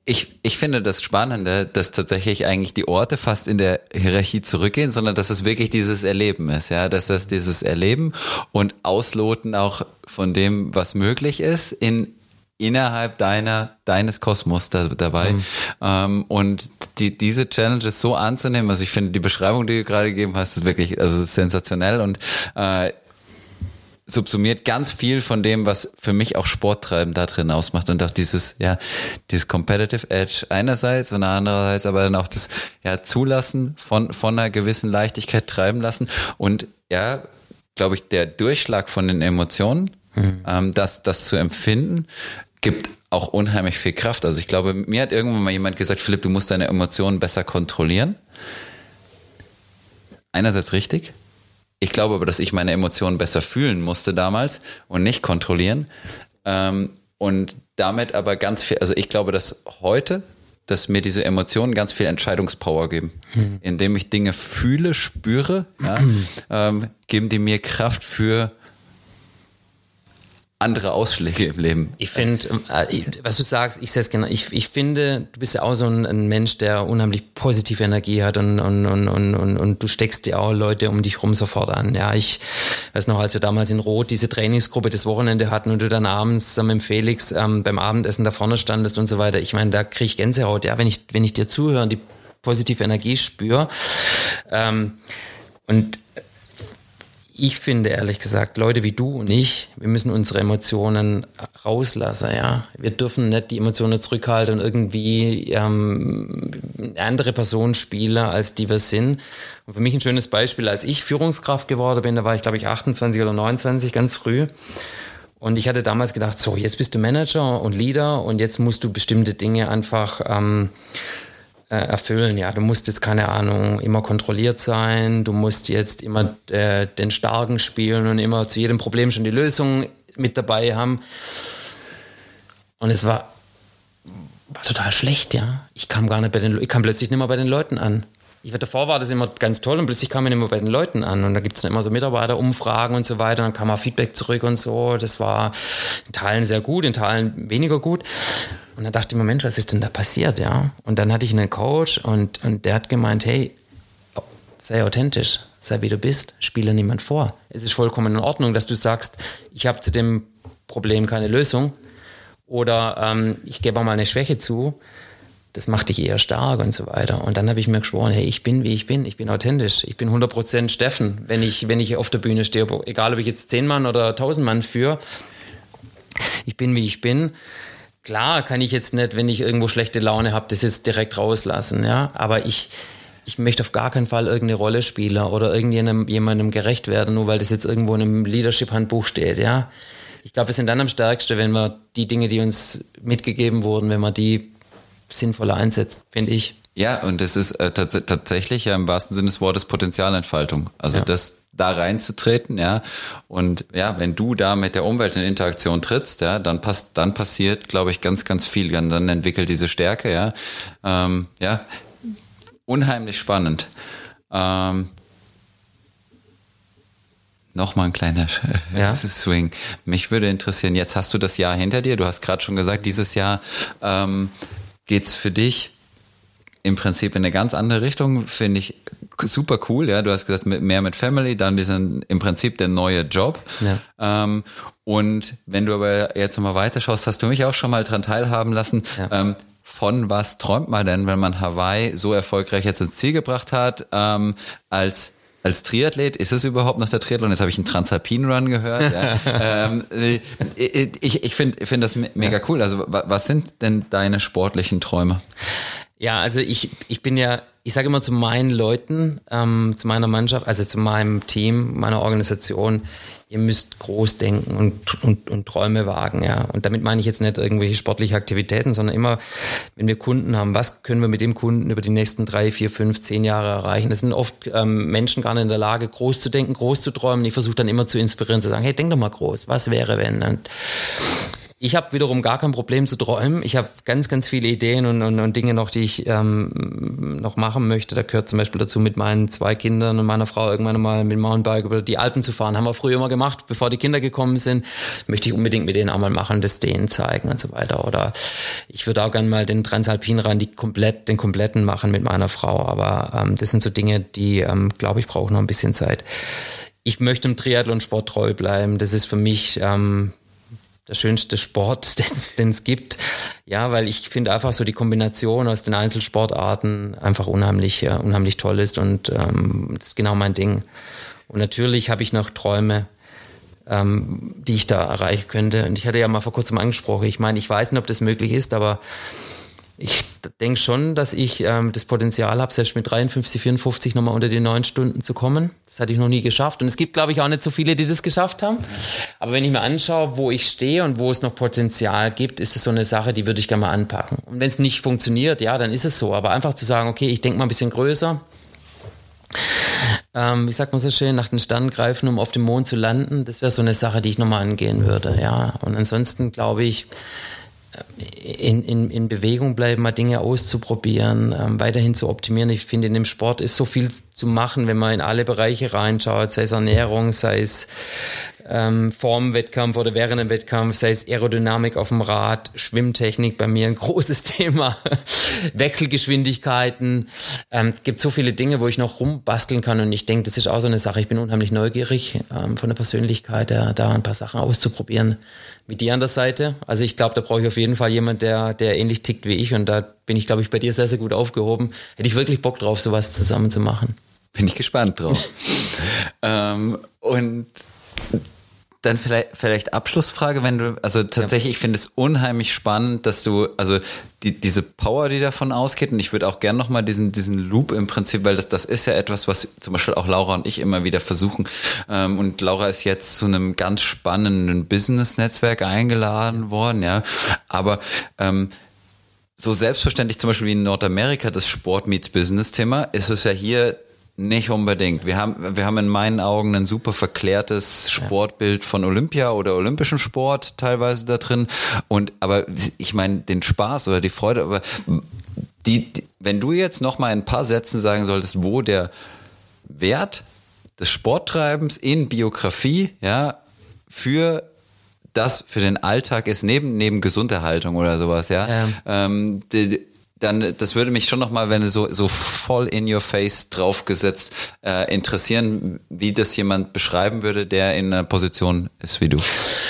Ich, ich finde das Spannende, dass tatsächlich eigentlich die Orte fast in der Hierarchie zurückgehen, sondern dass es wirklich dieses Erleben ist, ja, dass das dieses Erleben und Ausloten auch von dem, was möglich ist, in innerhalb deiner deines Kosmos da, dabei mhm. ähm, und die diese Challenges so anzunehmen, also ich finde die Beschreibung, die du gerade gegeben hast, ist wirklich also sensationell und äh, subsumiert ganz viel von dem, was für mich auch Sporttreiben da drin ausmacht und auch dieses, ja, dieses Competitive Edge einerseits und andererseits aber dann auch das, ja, Zulassen von, von einer gewissen Leichtigkeit treiben lassen und, ja, glaube ich, der Durchschlag von den Emotionen, mhm. ähm, das, das zu empfinden, gibt auch unheimlich viel Kraft. Also ich glaube, mir hat irgendwann mal jemand gesagt, Philipp, du musst deine Emotionen besser kontrollieren. Einerseits richtig. Ich glaube aber, dass ich meine Emotionen besser fühlen musste damals und nicht kontrollieren. Ähm, und damit aber ganz viel, also ich glaube, dass heute, dass mir diese Emotionen ganz viel Entscheidungspower geben. Hm. Indem ich Dinge fühle, spüre, ja, ähm, geben die mir Kraft für andere Ausschläge im Leben. Ich finde, äh, was du sagst, ich sehe es genau. Ich, ich finde, du bist ja auch so ein, ein Mensch, der unheimlich positive Energie hat und, und, und, und, und, und du steckst dir auch Leute um dich rum sofort an. Ja, ich weiß noch, als wir damals in Rot diese Trainingsgruppe das Wochenende hatten und du dann abends zusammen mit Felix ähm, beim Abendessen da vorne standest und so weiter. Ich meine, da kriege ich Gänsehaut. Ja, wenn ich, wenn ich dir zuhöre und die positive Energie spüre. Ähm, und ich finde, ehrlich gesagt, Leute wie du und ich, wir müssen unsere Emotionen rauslassen, ja. Wir dürfen nicht die Emotionen zurückhalten und irgendwie ähm, eine andere Person spielen, als die wir sind. Und für mich ein schönes Beispiel, als ich Führungskraft geworden bin, da war ich, glaube ich, achtundzwanzig oder neunundzwanzig, ganz früh. Und ich hatte damals gedacht, so, jetzt bist du Manager und Leader und jetzt musst du bestimmte Dinge einfach ähm, erfüllen. Ja, du musst jetzt, keine Ahnung, immer kontrolliert sein, du musst jetzt immer äh, den Starken spielen und immer zu jedem Problem schon die Lösung mit dabei haben. Und es war, war total schlecht, ja. Ich kam gar nicht bei den, ich kam plötzlich nicht mehr bei den Leuten an. Ich, davor war das immer ganz toll und plötzlich kam ich nicht mehr bei den Leuten an. Und da gibt es dann immer so Mitarbeiterumfragen und so weiter. Und dann kam auch Feedback zurück und so. Das war in Teilen sehr gut, in Teilen weniger gut. Und dann dachte ich, Moment, was ist denn da passiert, ja? Und dann hatte ich einen Coach und, und der hat gemeint, hey, sei authentisch, sei wie du bist, spiele niemand vor. Es ist vollkommen in Ordnung, dass du sagst, ich habe zu dem Problem keine Lösung oder ähm, ich gebe auch mal eine Schwäche zu. Das macht dich eher stark und so weiter. Und dann habe ich mir geschworen, hey, ich bin, wie ich bin, ich bin authentisch, ich bin hundert Prozent Steffen, wenn ich, wenn ich auf der Bühne stehe, egal ob ich jetzt zehn Mann oder tausend Mann führe, ich bin, wie ich bin. Klar kann ich jetzt nicht, wenn ich irgendwo schlechte Laune habe, das jetzt direkt rauslassen, ja. Aber ich, ich möchte auf gar keinen Fall irgendeine Rolle spielen oder irgendjemandem jemandem gerecht werden, nur weil das jetzt irgendwo in einem Leadership-Handbuch steht, ja. Ich glaube, wir sind dann am stärksten, wenn wir die Dinge, die uns mitgegeben wurden, wenn wir die sinnvoller einsetzen, finde ich. Ja, und das ist äh, tats- tatsächlich ja im wahrsten Sinne des Wortes Potenzialentfaltung. Also ja. das da reinzutreten, ja. Und ja, wenn du da mit der Umwelt in Interaktion trittst, ja, dann passt, dann passiert, glaube ich, ganz, ganz viel. Dann, dann entwickelt diese Stärke, ja. Ähm, ja, unheimlich spannend. Ähm, Nochmal ein kleiner ja. Swing. Mich würde interessieren, jetzt hast du das Jahr hinter dir. Du hast gerade schon gesagt, dieses Jahr ähm, geht's für dich im Prinzip in eine ganz andere Richtung, finde ich super cool, ja, du hast gesagt, mit, mehr mit Family, dann diesen, im Prinzip der neue Job. Ja. Ähm, und wenn du aber jetzt nochmal weiterschaust, hast du mich auch schon mal dran teilhaben lassen, ja. ähm, von was träumt man denn, wenn man Hawaii so erfolgreich jetzt ins Ziel gebracht hat, ähm, als Als Triathlet, ist es überhaupt noch der Triathlon? Jetzt habe ich einen Transalpin-Run gehört. Ja. ähm, ich ich finde find das mega cool. Also was sind denn deine sportlichen Träume? Ja, also ich ich bin ja, ich sage immer zu meinen Leuten, ähm, zu meiner Mannschaft, also zu meinem Team, meiner Organisation, ihr müsst groß denken und, und, und Träume wagen, ja. Und damit meine ich jetzt nicht irgendwelche sportliche Aktivitäten, sondern immer, wenn wir Kunden haben, was können wir mit dem Kunden über die nächsten drei, vier, fünf, zehn Jahre erreichen? Das sind oft ähm, Menschen gar nicht in der Lage, groß zu denken, groß zu träumen. Ich versuche dann immer zu inspirieren, zu sagen, hey, denk doch mal groß, was wäre, wenn? Und Ich habe wiederum gar kein Problem zu träumen. Ich habe ganz, ganz viele Ideen und, und, und Dinge noch, die ich ähm, noch machen möchte. Da gehört zum Beispiel dazu, mit meinen zwei Kindern und meiner Frau irgendwann mal mit dem Mountainbike über die Alpen zu fahren. Haben wir früher immer gemacht, bevor die Kinder gekommen sind. Möchte ich unbedingt mit denen auch mal machen, das denen zeigen und so weiter. Oder ich würde auch gerne mal den Transalpinrun, die komplett, den kompletten machen mit meiner Frau. Aber ähm, das sind so Dinge, die, ähm, glaube ich, brauchen noch ein bisschen Zeit. Ich möchte im Triathlon-Sport treu bleiben. Das ist für mich ähm, der schönste Sport, den es gibt. Ja, weil ich finde einfach so die Kombination aus den Einzelsportarten einfach unheimlich, äh, unheimlich toll ist und ähm, das ist genau mein Ding. Und natürlich habe ich noch Träume, ähm, die ich da erreichen könnte. Und ich hatte ja mal vor kurzem angesprochen, ich meine, ich weiß nicht, ob das möglich ist, aber ich denke schon, dass ich ähm, das Potenzial habe, selbst mit dreiundfünfzig, vierundfünfzig nochmal unter die neun Stunden zu kommen. Das hatte ich noch nie geschafft. Und es gibt, glaube ich, auch nicht so viele, die das geschafft haben. Aber wenn ich mir anschaue, wo ich stehe und wo es noch Potenzial gibt, ist es so eine Sache, die würde ich gerne mal anpacken. Und wenn es nicht funktioniert, ja, dann ist es so. Aber einfach zu sagen, okay, ich denke mal ein bisschen größer. Ähm, wie sagt man so schön, nach den Sternen greifen, um auf dem Mond zu landen. Das wäre so eine Sache, die ich nochmal angehen würde. Ja. Und ansonsten glaube ich, In, in, in Bewegung bleiben, mal Dinge auszuprobieren, ähm, weiterhin zu optimieren. Ich finde, in dem Sport ist so viel zu machen, wenn man in alle Bereiche reinschaut, sei es Ernährung, sei es ähm, vor dem Wettkampf oder während dem Wettkampf, sei es Aerodynamik auf dem Rad, Schwimmtechnik bei mir ein großes Thema, Wechselgeschwindigkeiten. Ähm, es gibt so viele Dinge, wo ich noch rumbasteln kann und ich denke, das ist auch so eine Sache. Ich bin unheimlich neugierig ähm, von der Persönlichkeit, da, da ein paar Sachen auszuprobieren. Mit dir an der Seite. Also ich glaube, da brauche ich auf jeden Fall jemand, der, der ähnlich tickt wie ich und da bin ich, glaube ich, bei dir sehr, sehr gut aufgehoben. Hätte ich wirklich Bock drauf, sowas zusammen zu machen. Bin ich gespannt drauf. ähm, und dann vielleicht, vielleicht Abschlussfrage, wenn du, also tatsächlich, ich finde es unheimlich spannend, dass du, also die, diese Power, die davon ausgeht, und ich würde auch gerne nochmal diesen, diesen Loop im Prinzip, weil das, das ist ja etwas, was zum Beispiel auch Laura und ich immer wieder versuchen. Ähm, und Laura ist jetzt zu einem ganz spannenden Business-Netzwerk eingeladen worden, ja. Aber ähm, so selbstverständlich zum Beispiel wie in Nordamerika das Sport-Meets-Business-Thema, ist es ja hier nicht unbedingt. Wir haben, wir haben in meinen Augen ein super verklärtes Sportbild von Olympia oder olympischem Sport teilweise da drin. Und, aber ich meine, den Spaß oder die Freude, aber die, die wenn du jetzt noch mal in ein paar Sätzen sagen solltest, wo der Wert des Sporttreibens in Biografie, ja, für das, für den Alltag ist, neben, neben Gesunderhaltung oder sowas, ja, ja. Ähm, die, dann, das würde mich schon nochmal, wenn du so, so voll in your face draufgesetzt, äh, interessieren, wie das jemand beschreiben würde, der in einer Position ist wie du.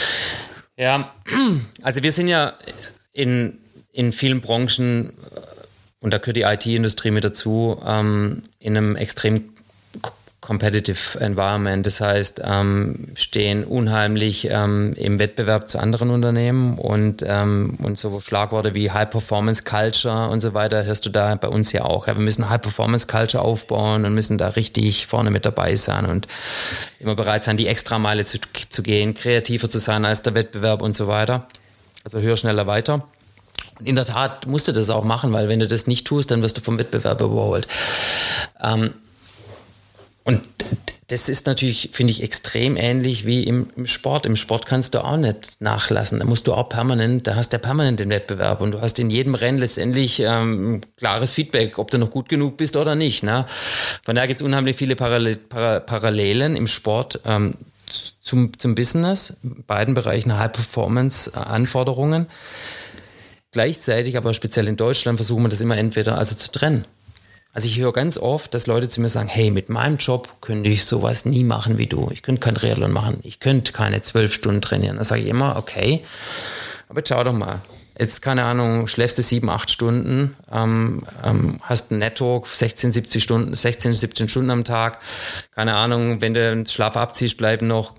Ja, also wir sind ja in, in vielen Branchen, und da gehört die I T-Industrie mit dazu, ähm, in einem extrem competitive environment. Das heißt, ähm, stehen unheimlich ähm, im Wettbewerb zu anderen Unternehmen und, ähm, und so Schlagworte wie High-Performance-Culture und so weiter hörst du da bei uns ja auch. Ja, wir müssen High-Performance-Culture aufbauen und müssen da richtig vorne mit dabei sein und immer bereit sein, die Extrameile zu, zu gehen, kreativer zu sein als der Wettbewerb und so weiter. Also höher, schneller, weiter. Und in der Tat musst du das auch machen, weil wenn du das nicht tust, dann wirst du vom Wettbewerb überholt. Ähm, Und das ist natürlich, finde ich, extrem ähnlich wie im, im Sport. Im Sport kannst du auch nicht nachlassen. Da musst du auch permanent, da hast du ja permanent den Wettbewerb und du hast in jedem Rennen letztendlich ähm, klares Feedback, ob du noch gut genug bist oder nicht. Ne? Von daher gibt es unheimlich viele Parallel, Para, Parallelen im Sport ähm, zum, zum Business, in beiden Bereichen High-Performance-Anforderungen. Gleichzeitig, aber speziell in Deutschland, versuchen wir das immer entweder also zu trennen. Also ich höre ganz oft, dass Leute zu mir sagen, hey, mit meinem Job könnte ich sowas nie machen wie du. Ich könnte kein Triathlon machen. Ich könnte keine zwölf Stunden trainieren. Da sage ich immer, okay, aber jetzt schau doch mal. Jetzt, keine Ahnung, schläfst du sieben, acht Stunden, ähm, ähm, hast ein Netto, sechzehn, siebzehn Stunden, sechzehn, siebzehn Stunden am Tag. Keine Ahnung, wenn du den Schlaf abziehst, bleiben noch,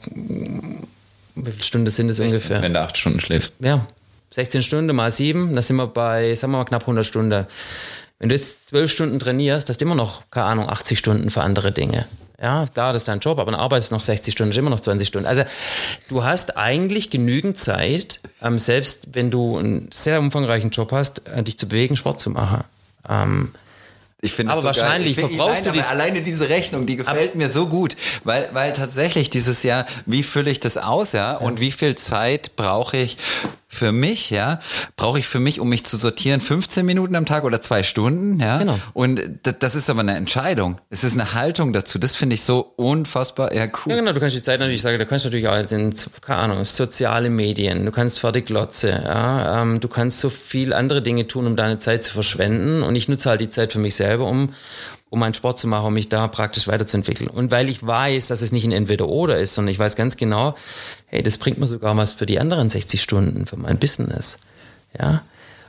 wie viele Stunden sind das sechzehn, ungefähr? Wenn du acht Stunden schläfst. Ja, sechzehn Stunden mal sieben, da sind wir bei, sagen wir mal, knapp hundert Stunden. Wenn du jetzt zwölf Stunden trainierst, hast du immer noch, keine Ahnung, achtzig Stunden für andere Dinge. Ja, klar, das ist dein Job, aber dann arbeitest du noch sechzig Stunden, ist immer noch zwanzig Stunden. Also du hast eigentlich genügend Zeit, ähm, selbst wenn du einen sehr umfangreichen Job hast, äh, dich zu bewegen, Sport zu machen. Ähm, Ich finde aber so wahrscheinlich geil. Ich find, verbrauchst nein, du die aber alleine diese Rechnung, die gefällt mir so gut, weil weil tatsächlich dieses Jahr, wie fülle ich das aus, ja, und wie viel Zeit brauche ich für mich, ja, brauche ich für mich, um mich zu sortieren, fünfzehn Minuten am Tag oder zwei Stunden, ja. Genau. Und das ist aber eine Entscheidung. Es ist eine Haltung dazu. Das finde ich so unfassbar, ja, cool. Ja, genau, du kannst die Zeit natürlich sagen, du kannst natürlich auch in, keine Ahnung, soziale Medien, du kannst vor die Glotze, ja, ähm, du kannst so viel andere Dinge tun, um deine Zeit zu verschwenden, und ich nutze halt die Zeit für mich selber, um um meinen Sport zu machen, um mich da praktisch weiterzuentwickeln. Und weil ich weiß, dass es nicht ein Entweder-Oder ist, sondern ich weiß ganz genau, hey, das bringt mir sogar was für die anderen sechzig Stunden, für mein Business. Ja.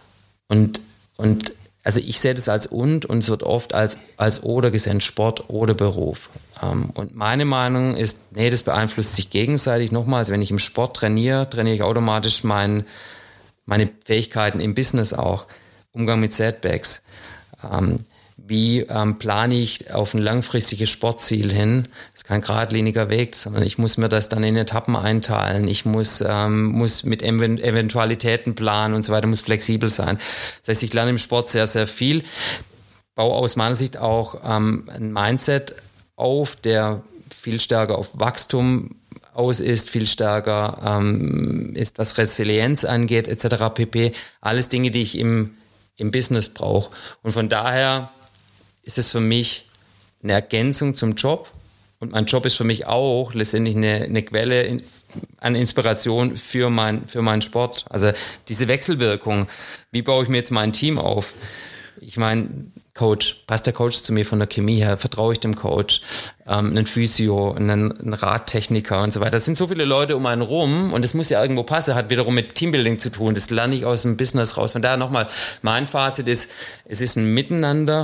Und, und also ich sehe das als und und es wird oft als, als oder gesehen, Sport oder Beruf. Ähm, und meine Meinung ist, nee, das beeinflusst sich gegenseitig. Nochmals, wenn ich im Sport trainiere, trainiere ich automatisch mein, meine Fähigkeiten im Business auch. Umgang mit Setbacks. Ähm, Wie ähm, plane ich auf ein langfristiges Sportziel hin? Das ist kein geradliniger Weg, sondern ich muss mir das dann in Etappen einteilen. Ich muss, ähm, muss mit Event- Eventualitäten planen und so weiter, muss flexibel sein. Das heißt, ich lerne im Sport sehr, sehr viel. Baue aus meiner Sicht auch ähm, ein Mindset auf, der viel stärker auf Wachstum aus ist, viel stärker ähm, ist, was Resilienz angeht, et cetera pp. Alles Dinge, die ich im, im Business brauche. Und von daher ist es für mich eine Ergänzung zum Job, und mein Job ist für mich auch letztendlich eine, eine Quelle in, an Inspiration für, mein, für meinen Sport. Also diese Wechselwirkung, wie baue ich mir jetzt mein Team auf? Ich meine, Coach, passt der Coach zu mir von der Chemie her, vertraue ich dem Coach, ähm, einen Physio, einen, einen Radtechniker und so weiter. Das sind so viele Leute um einen rum, und das muss ja irgendwo passen, hat wiederum mit Teambuilding zu tun, das lerne ich aus dem Business raus. Von daher nochmal, mein Fazit ist, es ist ein Miteinander.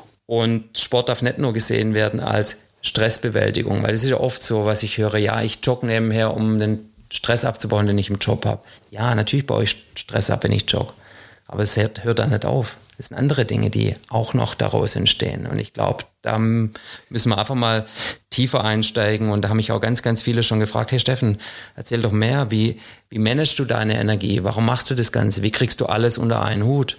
Und Sport darf nicht nur gesehen werden als Stressbewältigung, weil das ist ja oft so, was ich höre, ja, ich jogge nebenher, um den Stress abzubauen, den ich im Job habe. Ja, natürlich baue ich Stress ab, wenn ich jogge, aber es hört, hört da nicht auf. Das sind andere Dinge, die auch noch daraus entstehen. Und ich glaube, da müssen wir einfach mal tiefer einsteigen. Und da haben mich auch ganz, ganz viele schon gefragt, hey Steffen, erzähl doch mehr, wie, wie managst du deine Energie? Warum machst du das Ganze? Wie kriegst du alles unter einen Hut?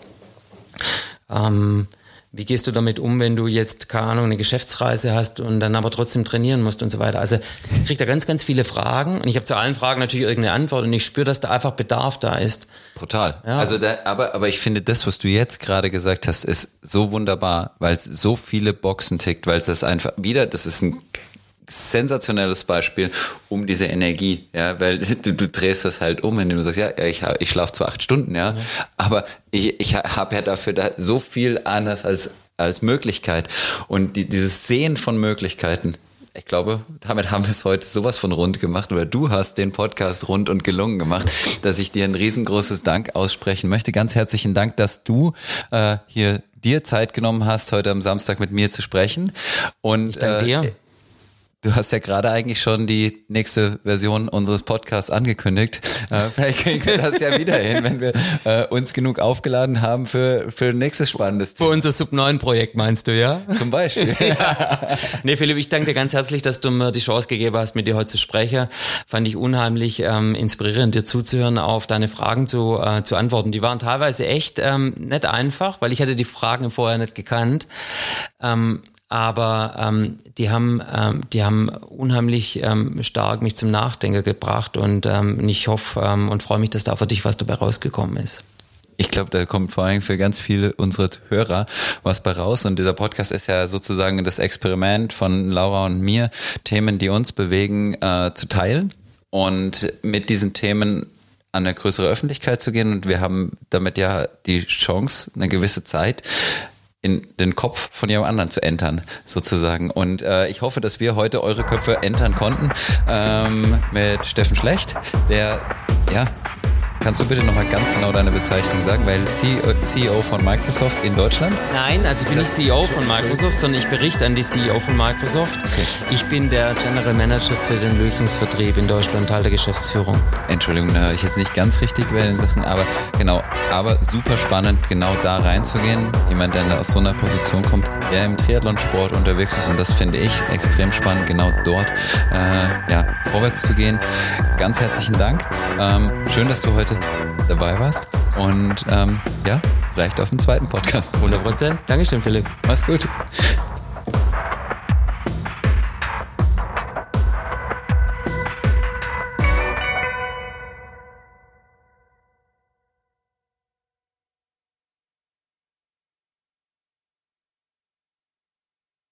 Ähm, Wie gehst du damit um, wenn du jetzt, keine Ahnung, eine Geschäftsreise hast und dann aber trotzdem trainieren musst und so weiter? Also ich kriege da ganz, ganz viele Fragen, und ich habe zu allen Fragen natürlich irgendeine Antwort, und ich spüre, dass da einfach Bedarf da ist. Total. Ja. Also da, aber, aber ich finde, das, was du jetzt gerade gesagt hast, ist so wunderbar, weil es so viele Boxen tickt, weil es das einfach wieder, das ist ein sensationelles Beispiel um diese Energie, ja, weil du, du drehst das halt um, indem du sagst, ja, ich, ich schlafe zwar acht Stunden, ja, ja. aber ich, ich habe ja dafür da so viel anders als, als Möglichkeit, und die, dieses Sehen von Möglichkeiten, ich glaube, damit haben wir es heute sowas von rund gemacht, oder du hast den Podcast rund und gelungen gemacht, dass ich dir ein riesengroßes Dank aussprechen möchte. Ganz herzlichen Dank, dass du äh, hier dir Zeit genommen hast, heute am Samstag mit mir zu sprechen. Und ich danke dir. Äh, Du hast ja gerade eigentlich schon die nächste Version unseres Podcasts angekündigt. Äh, vielleicht kriegen wir das ja wieder hin, wenn wir äh, uns genug aufgeladen haben für für ein nächstes spannendes Thema. Für unser Sub neun Projekt meinst du, ja? Zum Beispiel. Ja. Nee, Philipp, ich danke dir ganz herzlich, dass du mir die Chance gegeben hast, mit dir heute zu sprechen. Fand ich unheimlich ähm, inspirierend, dir zuzuhören, auf deine Fragen zu äh, zu antworten. Die waren teilweise echt ähm, nicht einfach, weil ich hatte die Fragen vorher nicht gekannt. Ähm, Aber ähm, die haben, ähm, die haben unheimlich ähm, stark mich zum Nachdenken gebracht, und ähm, ich hoffe ähm, und freue mich, dass da für dich was dabei rausgekommen ist. Ich glaube, da kommt vor allem für ganz viele unserer Hörer was bei raus, und dieser Podcast ist ja sozusagen das Experiment von Laura und mir, Themen, die uns bewegen, äh, zu teilen und mit diesen Themen an eine größere Öffentlichkeit zu gehen, und wir haben damit ja die Chance, eine gewisse Zeit in den Kopf von jemand anderen zu entern, sozusagen. Und äh, ich hoffe, dass wir heute eure Köpfe entern konnten ähm, mit Steffen Schlecht, der, ja, kannst du bitte nochmal ganz genau deine Bezeichnung sagen, weil C E O von Microsoft in Deutschland? Nein, also ich bin das nicht C E O von Microsoft, sondern ich berichte an die C E O von Microsoft. Okay. Ich bin der General Manager für den Lösungsvertrieb in Deutschland, Teil der Geschäftsführung. Entschuldigung, da habe ich jetzt nicht ganz richtig bei den Sachen, aber genau, aber super spannend, genau da reinzugehen. Jemand, der aus so einer Position kommt, der im Triathlonsport unterwegs ist, und das finde ich extrem spannend, genau dort äh, ja, vorwärts zu gehen. Ganz herzlichen Dank. Ähm, schön, dass du heute dabei warst, und ähm, ja, vielleicht auf dem zweiten Podcast. hundert Prozent. Dankeschön, Philipp. Mach's gut.